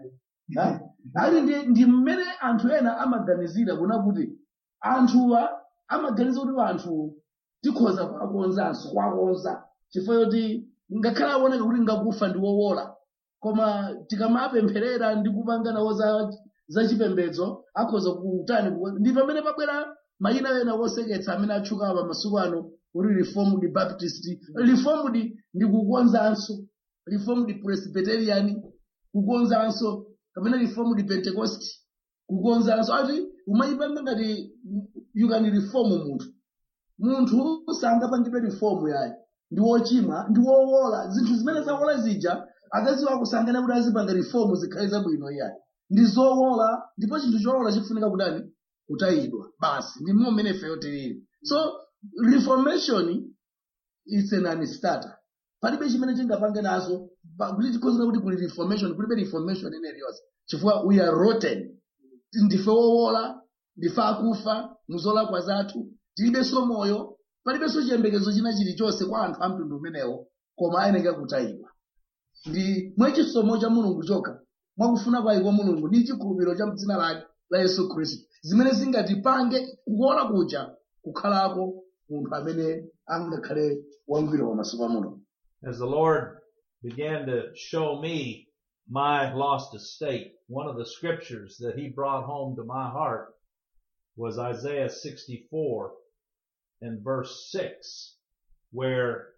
ali ndi mmene anthu ena amaganizira kuna kuti anthuwa amaganiza kuti anthu tikhoza kwakonza chifukwa choti ngakhale aoneka kuti ngakufa ndi wowola koma tikamapempherera ndi kupanga nawo za chipembedzo akhoza kutani ndi pamene pabwera mayina ena woseketsa amene atchuka pamasiku ano kuti Reformed Baptist. Reformed ndi kukonzanso, Reformed Presbyterian kukonzanso, kapena Reformed Pentecost kukonzanso. Ati umayipanga ngati you can reform munthu sangapangidwe reform yayi ndi wochimwa ndi wowola zinthu zimene zawola zija akaziwa kusangana kuti azipanga reform zikhale zabwino yayi ndi zowola ndipo chinthu chowola chikufunika kudani kutayidwa basi ndi mmene feyo tilili. So reformation it's an unstarter. Palibe chimene tingapange nazo kuti tikonzera kuti kuli reformation kulibe reformation iliyonse chifukwa we are rotten. Ndife wowola ndife akufa muzolakwa zathu tilibenso moyo palibenso chiyembekezo china chilichonse kwa anthu a mtundu umenewo koma ayeneka kutayidwa. Ndi mwachisomo cha Mulungu chokha mwakufuna kwa iko Mulungu ndi chikhulupiriro cha m'dzina lake la Yesu Khristu zimene zingatipange kuona kuja kukhalako munthu amene angakhale wangwiro pamaso pa Mulungu. As the Lord began to show me my lost estate, one of the scriptures that he brought home to my heart was Isaiah 64 and verse 6, where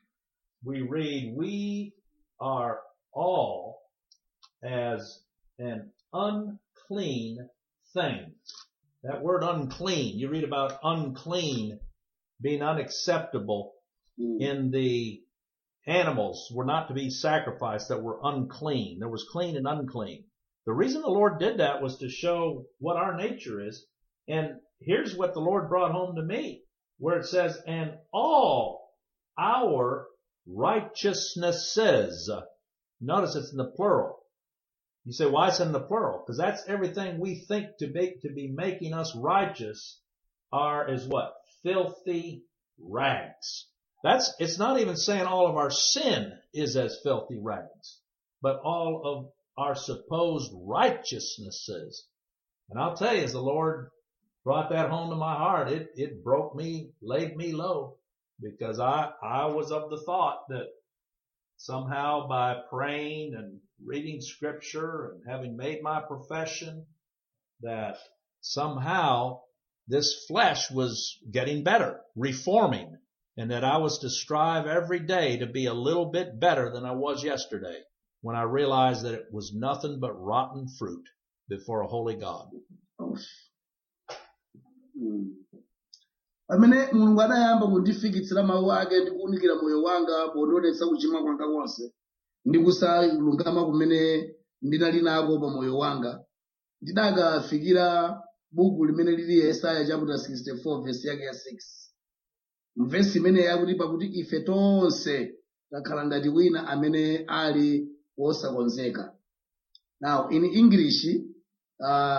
we read, "We are all as an unclean thing." That word unclean, you read about unclean being unacceptable in the animals were not to be sacrificed that were unclean. There was clean and unclean. The reason the Lord did that was to show what our nature is. And here's what the Lord brought home to me, where it says, "And all our righteousnesses." Notice it's in the plural. You say, why it's in the plural? Because that's everything we think to be making us righteous are as what? Filthy rags. It's not even saying all of our sin is as filthy rags, but all of our supposed righteousnesses. And I'll tell you, as the Lord brought that home to my heart, it broke me, laid me low, because I was of the thought that somehow by praying and reading scripture and having made my profession that somehow this flesh was getting better, reforming, and that I was to strive every day to be a little bit better than I was yesterday, when I realized that it was nothing but rotten fruit before a holy God. Pamene Mulungu anayamba kundifikitsira mawu ake ndi kuunikira moyo wanga pondionetsa kuchimwa kwanga konse ndi kusalungama kumene ndinali nako pa moyo wanga, ndinakafikira buku limene lili Yesaya chapter 64 verse yake ya 6. Mvesi imene yakuti pakuti ife tonse takhala ngati wina amene ali wosakonzeka. Now in English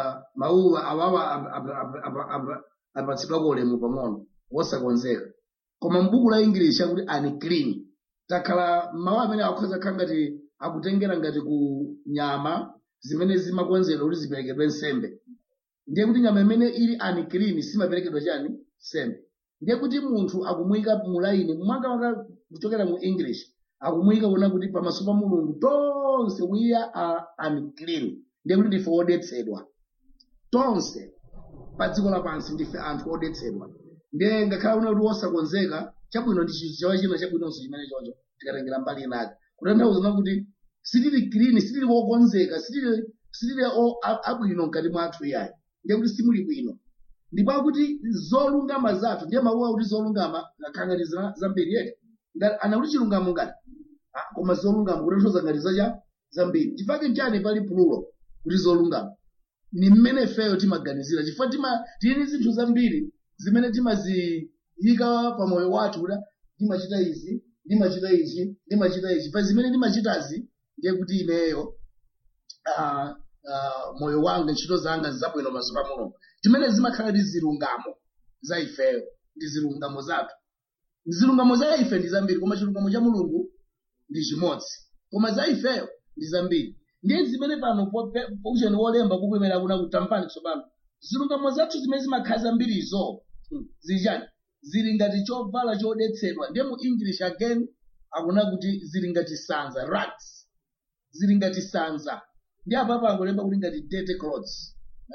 mawu awawa apatsidwa ulemu pang'ono wosakonzeka. koma m'buku la English akuti unclean. Takhala mawu amene akhoza kukhala ngati akutengera ngati ku nyama zimene zimakonzedwa kuti ziperekedwe nsembe. Ndiye kuti nyama imene ili unclean simaperekedwa chani nsembe. Ndiye kuti munthu akumuyika mu line mwanga kuchokera mu English akumuyika kuona kuti pamaso pa Mulungu tonse we are unclean. Ndiye kuti ndife odetsedwa tonse pa dziko lapansi ndife anthu odetsedwa. Ndiye ngakhala una kuti wosakonzeka chabwino ndi chiziwa china chabwinonso chimene chocho tikatengera mbali inake kutanthauza kuti sitili clean, sitili wokonzeka, sitili abwino mkati mwathu iyayi. Ndiye kuti simuli bwino. Ndipo akuti zolungama zathu ndiye mawu akuti zolungama ngati zambiri yeti anakuti chilungamo ngati koma zolungama kutanthauza ngati zambiri. Chifukwa nchani pali plural kuti zolungama ni mmene ifeyo timaganizira chifukwa tili zinthu zambiri zimene timaziyika pa moyo wathu kuti ndimachita izi ndimachita izi pa zimene ndimachitazi ndiye kuti ineyo moyo wanga ntchito zanga zabwino pamaso pa Mulungu. Timene zimakhala ndi zilungamo za ifeyo ndi zilungamo zathu. Zilungamo za ife ndi zambiri koma chilungamo cha Mulungu ndi chimodzi, koma za ifeyo ndi zambiri. Ndiye zimene pano pokucheni wolemba kukwemera kuna kutampani tsopano zilungamo zathu zimene zimakhala zambirizo zili chani zili ngati chovala chodetsedwa. Ndiye mu English again akuna kuti zili ngati sanza, rags, zili ngati sanza. Ndiye apa angolemba kuti ngati dirty clothes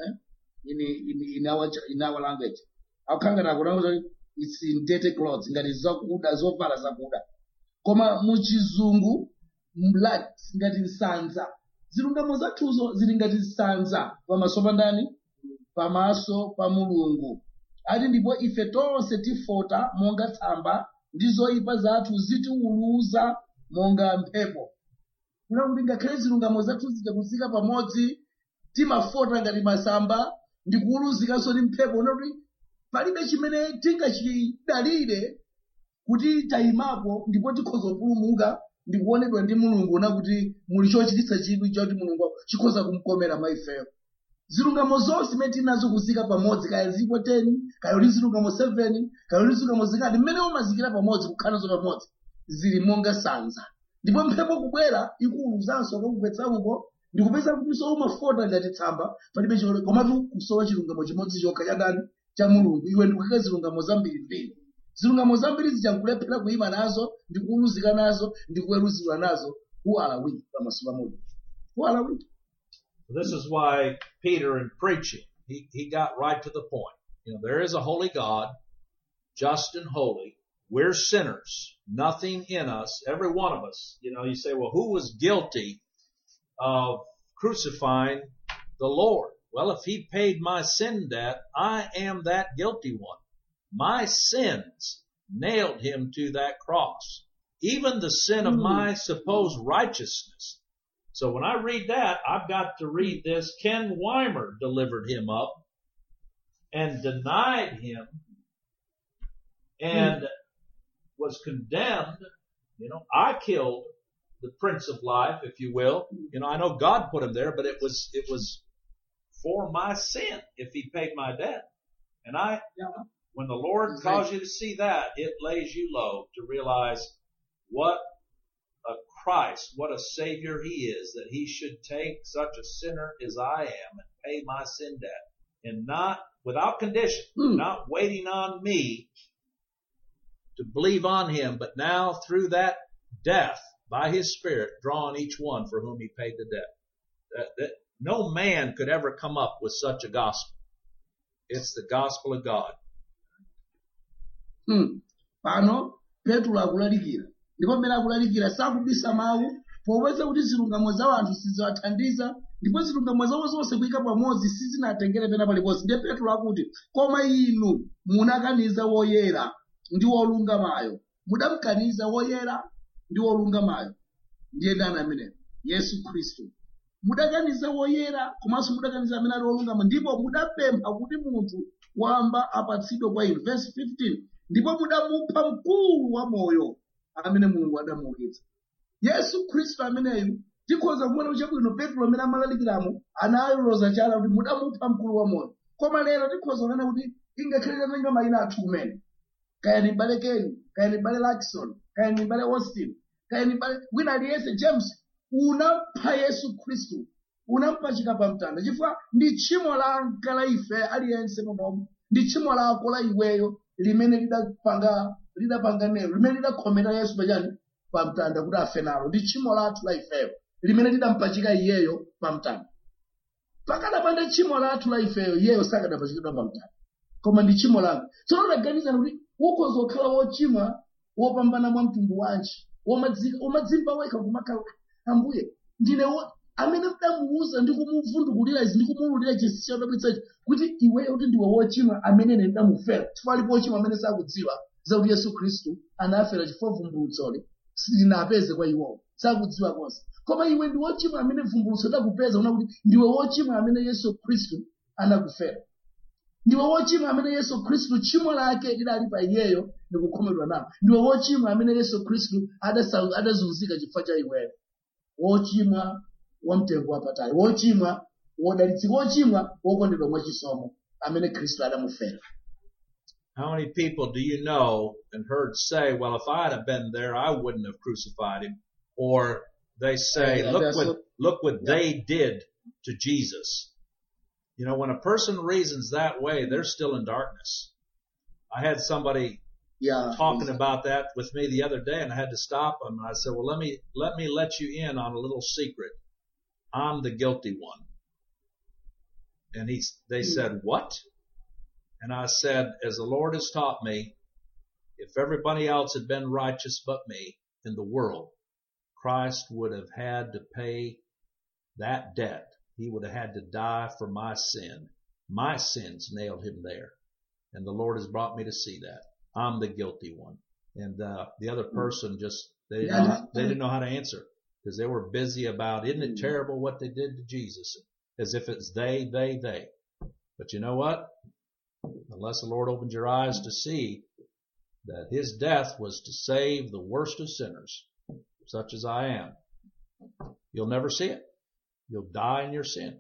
in our language. Akukhala akuna kuti it's in dirty clothes, ngati zakuda zovala zakuda. Koma mu chizungu rags ngati sanza. Zilungamo zathuzo zili ngati sanza pamaso pa ndani? Pamaso pa Mulungu. Ati ndipo ife tonse tifota monga tsamba ndi zoyipa zathu zitiwuluza monga mphepo. Kuna kuti ngakhale zilungamo zathu zikuzika pamodzi timafota ngati masamba ndi kuwuluzikanso ndi mphepo. Una kuti palibe chimene tingachidalire kuti tayimapo ndipo tikhoza kupulumuka ndi kuonedwa ndi Mulungu una kuti muli chochititsa chidwi choti Mulungu chikhoza kumkomera maifeyo. Zilungamo zonse zimene tinazo kuzika pamodzi kaya zipo 10 kaya uli zilungamo 7 kaya uli zilungamo zingati mmene umazikira pamodzi kukhalazo pamodzi zili monga sanza. Ndipo mphepo kubwera ikuwuluzanso kakugwetsa uko ndikupeza kuti so umafota ngati tsamba palibe chilole komatu kusowa chilungamo chimodzi chokha cha ndani cha Mulungu. Iwe ndikukeka zilungamo zambiri. Zilungamo zambiri zichakulephera kuyima nazo ndi kuwuluzika nazo ndi kuweruzidwa nazo. Who are we pamaso pa Mulungu? Who are we? This is why Peter, in preaching, he got right to the point. You know, there is a holy God, just and holy. We're sinners. Nothing in us, every one of us. You know, you say, well, who was guilty of crucifying the Lord? Well, if he paid my sin debt, I am that guilty one. My sins nailed him to that cross. Even the sin of my supposed righteousness. So when I read that, I've got to read this. Ken Weimer delivered him up and denied him and was condemned. You know, I killed the Prince of Life, if you will. You know, I know God put him there, but it was for my sin if he paid my debt. And when the Lord calls you to see that, it lays you low to realize what a Christ, what a Savior he is, that he should take such a sinner as I am and pay my sin debt, and not without condition, not waiting on me to believe on him, but now through that death by his Spirit drawing each one for whom he paid the debt. That no man could ever come up with such a gospel. It's the gospel of God. Pano Petro akulalikira ndipo mmene akulalikira sakubisa mawu popeza kuti zilungamo za anthu sizathandiza ndipo zilungamo zawo zonse kuyika pamodzi sizinatengere pena paliponse. Ndiye Petro akuti koma inu munakaniza woyera ndi wolungamayo, mudamkaniza woyera ndi wolungamayo. Ndiye ndani amene? Yesu Khristu. Mudakaniza woyera komanso mudakaniza amene ali wolungama, ndipo mudapempha kuti munthu wamba apatsidwe kwa inu. Verse 15. Ndipo mudamupha mkulu wa moyo amene Mulungu adamuukitsa. Yesu Khristu ameneyu tikhoza kuona chabwino Petro amene amalalikiramo analoza chala kuti mudamupha mkulu wa moyo. Koma lero tikhoza kunena kuti ingakhale tanenga mayina athu kumene kaya ni mbale Ken, kaya ni mbale Lakson, kaya ni mbale Austin, kaya ni mbale wina aliyese James, unampa Yesu Kristu, unampachika pa mtanda chifukwa ndi tchimo langa la ife aliyense munomu, ndi tchimo lako la iweyo limene lidapanga nero, limene lidakhomera Yesu pachani pa mtanda kuti afe nalo, ndi tchimo lathu la ifeyo limene lidampachika iyeyo pa mtanda. Pakadapanda tchimo lathu la ifeyo iyeyo sakadapachikidwa pa mtanda, koma ndi tchimo langa. Tsono taganizani kuti ukhoza kukhala wochimwa wopambana mwa mtundu wanji, umadzimba wekha kumakhala Ambuye ndine amene mdamuuza ndi kumuvundukulira izi ndi kumuululira chinsinsi chodabwitsachi kuti iweyo kuti ndiwe wochimwa amene ine ndamufera, chifukwa alipo wochimwa amene sakudziwa zakuti Yesu Khristu anafera chifukwa vumbulutsoli silinapeze kwa iwowo, sakudziwa konse. Koma iwe ndi wochimwa amene vumbulutso lidakupeza, una kuti ndiwe wochimwa amene Yesu Khristu anakufera, ndiwe wochimwa amene Yesu Khristu tchimo lake lidali pa iyeyo ndikukhomedwa nalo, ndiwe wochimwa amene Yesu Khristu adazunzika chifukwa cha iweyo, wochimwa wamtengo wapatali, wochimwa wodalitsika, wochimwa wokondedwa mwachisomo amene Khristu adamufera. How many people do you know and heard say, well, if I had been there, I wouldn't have crucified him? Or they say, look what they did to Jesus. You know, when a person reasons that way, they're still in darkness. I had somebody talking about that with me the other day, and I had to stop them. And I said, well, let me let you in on a little secret. I'm the guilty one. And they said, what? And I said, as the Lord has taught me, if everybody else had been righteous but me in the world, Christ would have had to pay that debt. He would have had to die for my sin. My sins nailed him there. And the Lord has brought me to see that. I'm the guilty one. And the other person they didn't know how to answer, because they were busy about, isn't it terrible what they did to Jesus? As if it's they. But you know what? Unless the Lord opens your eyes to see that his death was to save the worst of sinners, such as I am, you'll never see it. You'll die in your sin.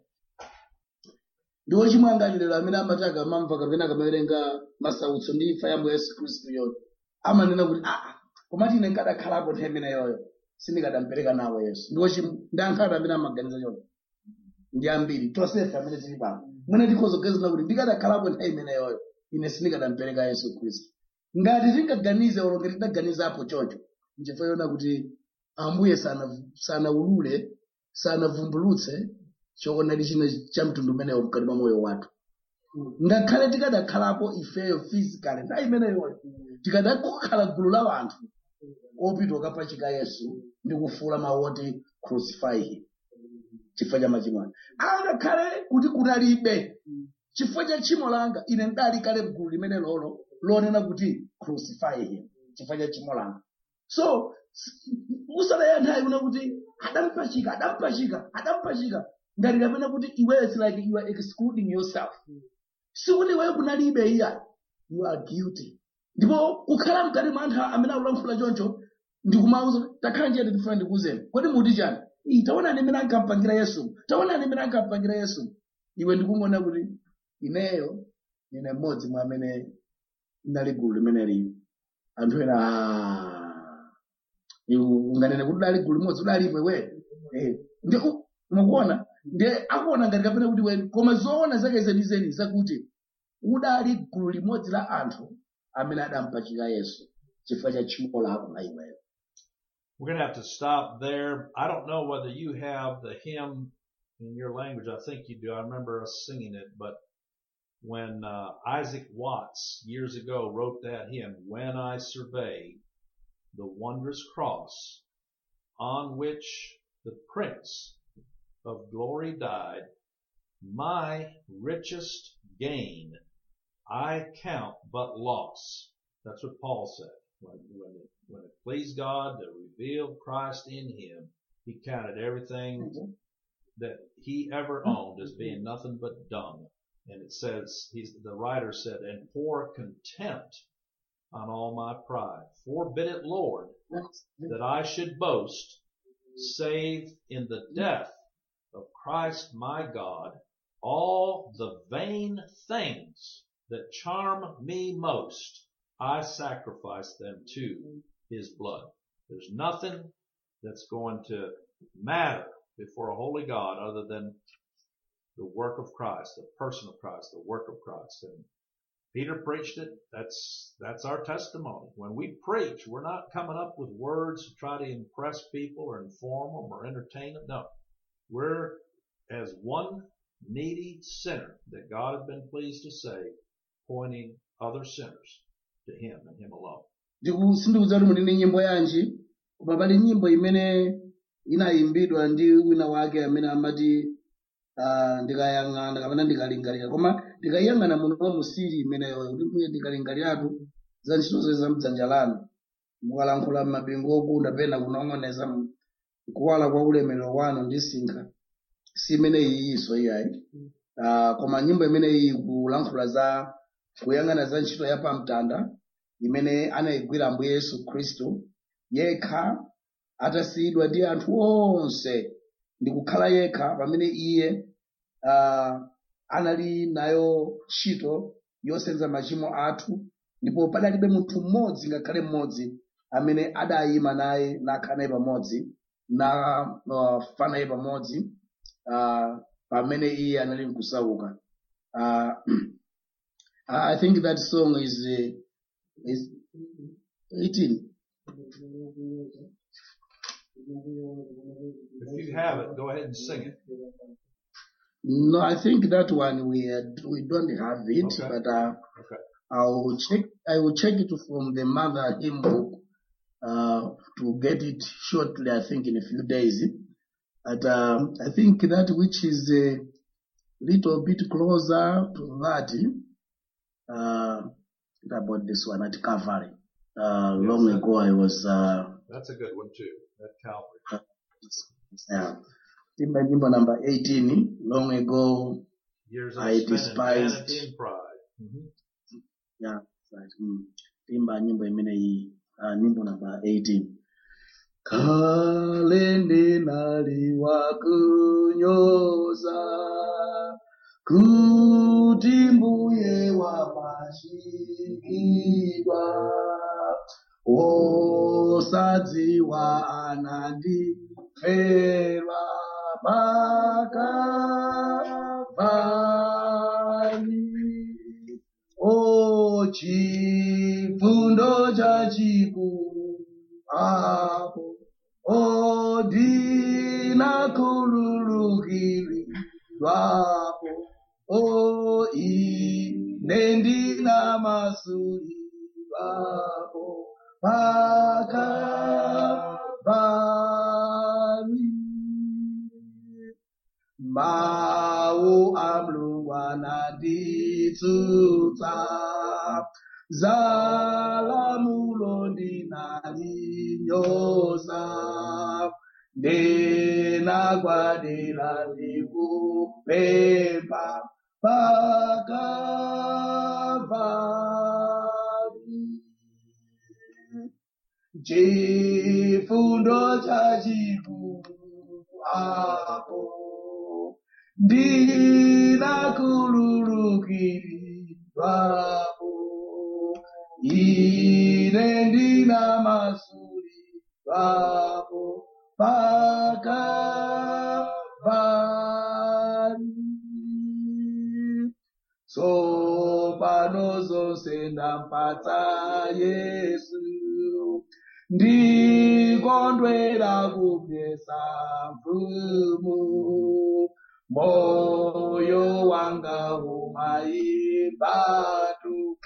Ndi wochimwa angati lero amene amataga mamva kapena kamawerenga masautso ndi imfa ya Yesu Khristu yoyo amanena kuti komati ine nkadakhalapo nthawi imeneyoyo sindikadampereka nawo Yesu. Ndi wochimwa ndi ankhata amene amaganiza choncho ndi ambiri tonsefe amene tili pano mwene tikhoza kugazana kuti ndikadakhalapo nthawi imeneyoyo ine sindikadampereka Yesu Khristu. Ngati tingaganize olonge tidaganizapo choncho nchifukwa yona kuti Ambuye sanaulule sanavumbulutse choonadi china cha mtundu umenewo mkati mwa moyo wathu. Ngakhale tikadakhalapo ifeyo physically nthawi imeneyoyo tikadakhala gulu la anthu opita kukapachika Yesu ndi kufuula mawu oti crucify him chifukwa cha machimo anga. Angakhale kuti kunalibe chifukwa cha tchimo langa ine ndali kale mgulu limene lolo lonena kuti crucify him chifukwa cha tchimo langa. So usalaya nthawi una kuti adampachika ngati kapena kuti iweyo it's like you are excluding yourself. Sikuti iweyo kunalibe iya, you are guilty. Ndipo kukhala mkati mwa anthu amene akulankhula choncho ndikumauza takhala njeti tifuna ndikuuzeni kodi muti chani taonani imene ankampangira Yesu. Iwe ndikungona kuti ineyo ndine mmodzi mwa amene ndali gulu limene lili anthu ena unganene kuti dali gulu limodzi udalipo iwe ndi mukuona ndi akuona ngati kapena kuti we koma zoona zake zenizeni zakuti udali gulu limodzi la anthu amene adampachika Yesu chifukwa cha tchimo lako la iweyo. We're going to have to stop there. I don't know whether you have the hymn in your language. I think you do. I remember us singing it. But when Isaac Watts years ago wrote that hymn, "When I Survey the Wondrous Cross on which the Prince of Glory died, my richest gain I count but loss." That's what Paul said. When it pleased God to reveal Christ in him, he counted everything that he ever owned as being nothing but dung. And it says, the writer said, "And pour contempt on all my pride. Forbid it, Lord, that I should boast, save in the death of Christ my God, all the vain things that charm me most I sacrifice them to his blood. There's nothing that's going to matter before a holy God other than the work of Christ, the person of Christ, the work of Christ. And Peter preached it. That's our testimony. When we preach, we're not coming up with words to try to impress people or inform them or entertain them. No. We're as one needy sinner that God has been pleased to save, pointing other sinners to him and him alone. Sindikuwuza kuti muli nyimbo yanji, koma pali nyimbo imene inayimbidwa ndi wina wake amene amati ndikayang'ana kapena ndikalingalira, koma ndikayang'ana muno musiri imeneyo kuti mbuye ndikalingaliratu za ntchito zake za m'dzanja lanu, mukalankhula m'mabingu ogunda pena kunong'oneza kuwala kwa ulemerero wanu ndi sinkha, si imene iyinso iyayi. Koma nyimbo imene iyi kulankhula za kuyang'ana za ntchito ya pamtanda imene anayigwira Ambuye Yesu Khristu yekha atasiyidwa ndi anthu onse ndi kukhala yekha pamene iye anali nayo ntchito yosenza machimo athu, ndipo padalibe munthu mmodzi ngakhale mmodzi amene adayima naye nakhala naye pamodzi nafa naye pamodzi pamene iye anali mkusauka. I think that song is 18. If you have it, go ahead and sing it. No, I think that one we don't have it, Okay. but Okay. I will check it from the Mother Hymn Book to get it shortly. I think in a few days. But I think that which is a little bit closer to that about this one at Calvary. Long ago I was That's a good one too. At Calvary. Nyimbo number 18. Long ago Years I spent in despised. vanity and pride. Mm-hmm. Yeah, right. Timba nyimbo imene iyi nyimbo number 18. Kale ndinali wakunyoza kuti mbuye wapachikidwa osadziwa anandifera pakalvari, o chifundo chachikulu apo, o ndinakhululukidwapo, o ine ndinamasulidwapo pakalvari. Mawu a Mulungu ananditsutsa, zalamulo ndinalinyoza, ndinagwadira ndikupempha pakalvari. Chifundo chachikulu apo, ndinakhululukidwapo, ine ndinamasulidwapo pakalvari. Tsopano zonse ndampatsa Yesu, ndikondwera kupyesa mfumu, moyo wanga umayimbatu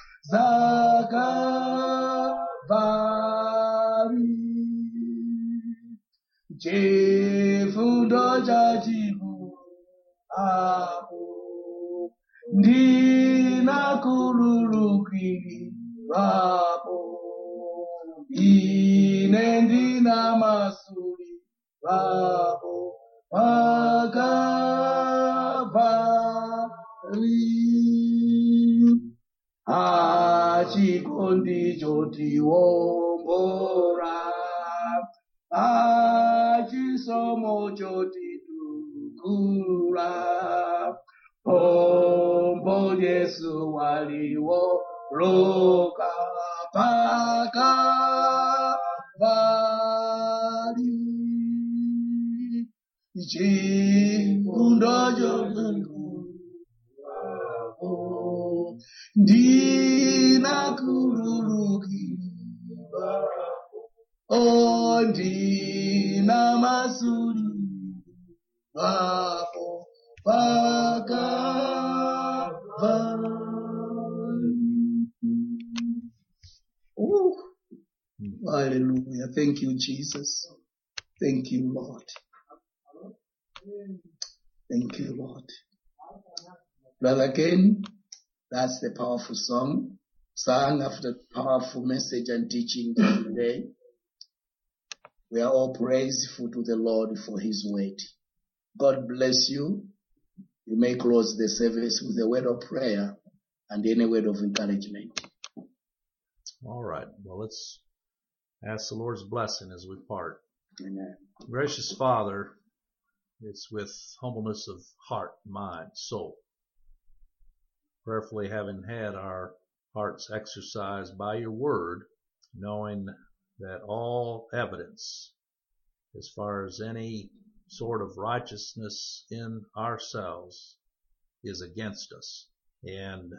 zakalvari. Chifundo chachikulu apo, ndinakhululukidwapo, ine ndinamasulidwapo pakalvari. Achikondi chotiwombora, achisomo chotitukula, pombo Yesu waliwoloka chifundo chomwengu ndinakhululukidwa ndina masuri wako paKalvari. Oh, hallelujah. Thank you, Jesus. Thank you, Lord. Thank you, Lord. Brother Ken, that's the powerful song sung after powerful message and teaching today. We are all praiseful to the Lord for his word. God bless you. You may close the service with a word of prayer and any word of encouragement. All right. Well, let's ask the Lord's blessing as we part. Amen. Gracious Father, it's with humbleness of heart, mind, soul, prayerfully having had our hearts exercised by your word, knowing that all evidence as far as any sort of righteousness in ourselves is against us. And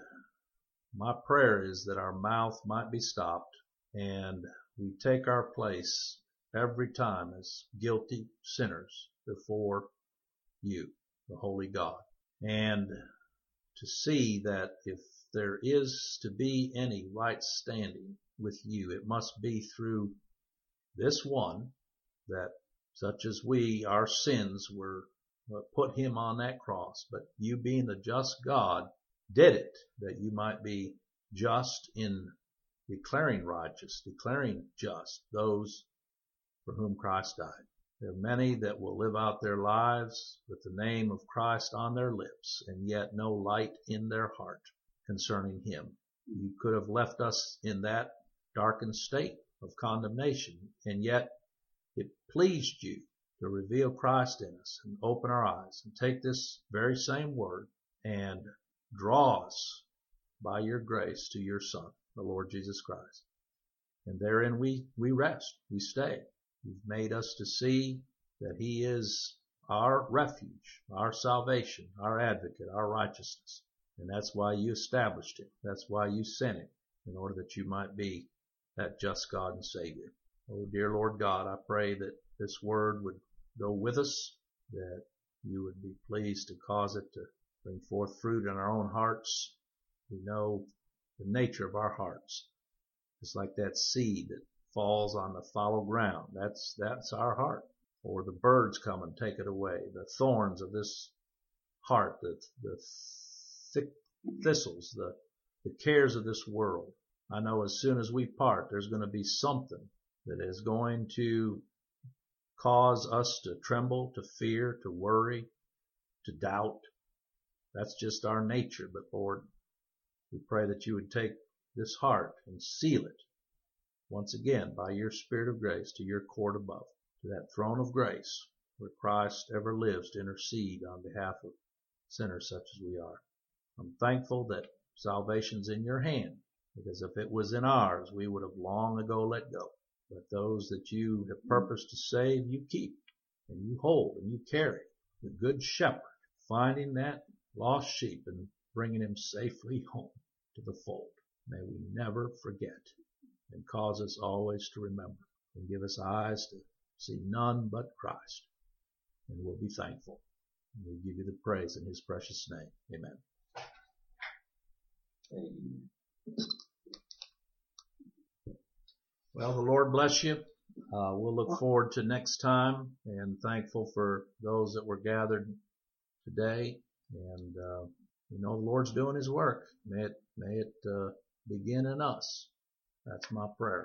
my prayer is that our mouth might be stopped and we take our place every time as guilty sinners before you, the Holy God, and to see that if there is to be any right standing with you, it must be through this one, that such as we, our sins were put him on that cross, but you being the just God did it, that you might be just in declaring righteous, declaring just those for whom Christ died. There are many that will live out their lives with the name of Christ on their lips and yet no light in their heart concerning him. You could have left us in that darkened state of condemnation, and yet it pleased you to reveal Christ in us and open our eyes and take this very same word and draw us by your grace to your Son, the Lord Jesus Christ. And therein we rest, we stay. You've made us to see that he is our refuge, our salvation, our advocate, our righteousness. And that's why you established him. That's why you sent him, in order that you might be that just God and Savior. Oh, dear Lord God, I pray that this word would go with us, that you would be pleased to cause it to bring forth fruit in our own hearts. We know the nature of our hearts. It's like that seed that falls on the fallow ground. That's our heart. Or the birds come and take it away. The thorns of this heart, the thick thistles, the cares of this world. I know as soon as we part, there's going to be something that is going to cause us to tremble, to fear, to worry, to doubt. That's just our nature. But Lord, we pray that you would take this heart and seal it once again by your Spirit of grace to your court above, to that throne of grace where Christ ever lives to intercede on behalf of sinners such as we are. I'm thankful that salvation's in your hand, because if it was in ours, we would have long ago let go. But those that you have purposed to save, you keep, and you hold, and you carry. The good shepherd, finding that lost sheep and bringing him safely home to the fold. May we never forget, and cause us always to remember, and give us eyes to see none but Christ. And we'll be thankful. And we give you the praise in his precious name. Amen. Well, the Lord bless you. We'll look forward to next time, and thankful for those that were gathered today. And the Lord's doing his work. May it begin in us. That's my prayer.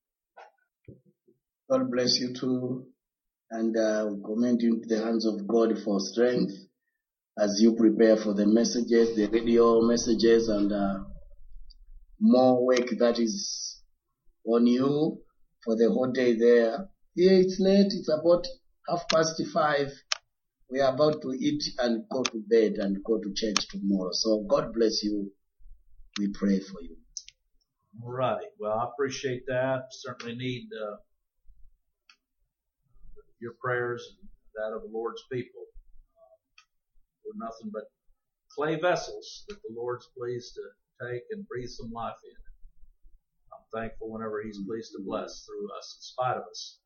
God bless you too, and we commend you into the hands of God for strength as you prepare for the messages, the radio messages, and more work that is on you for the whole day there. Here it's late, it's about 5:30. We are about to eat and go to bed and go to church tomorrow. So God bless you. We pray for you. All right. Well, I appreciate that. Certainly need your prayers that of the Lord's people. We're nothing but clay vessels that the Lord's pleased to take and breathe some life in. I'm thankful whenever He's pleased to bless through us in spite of us.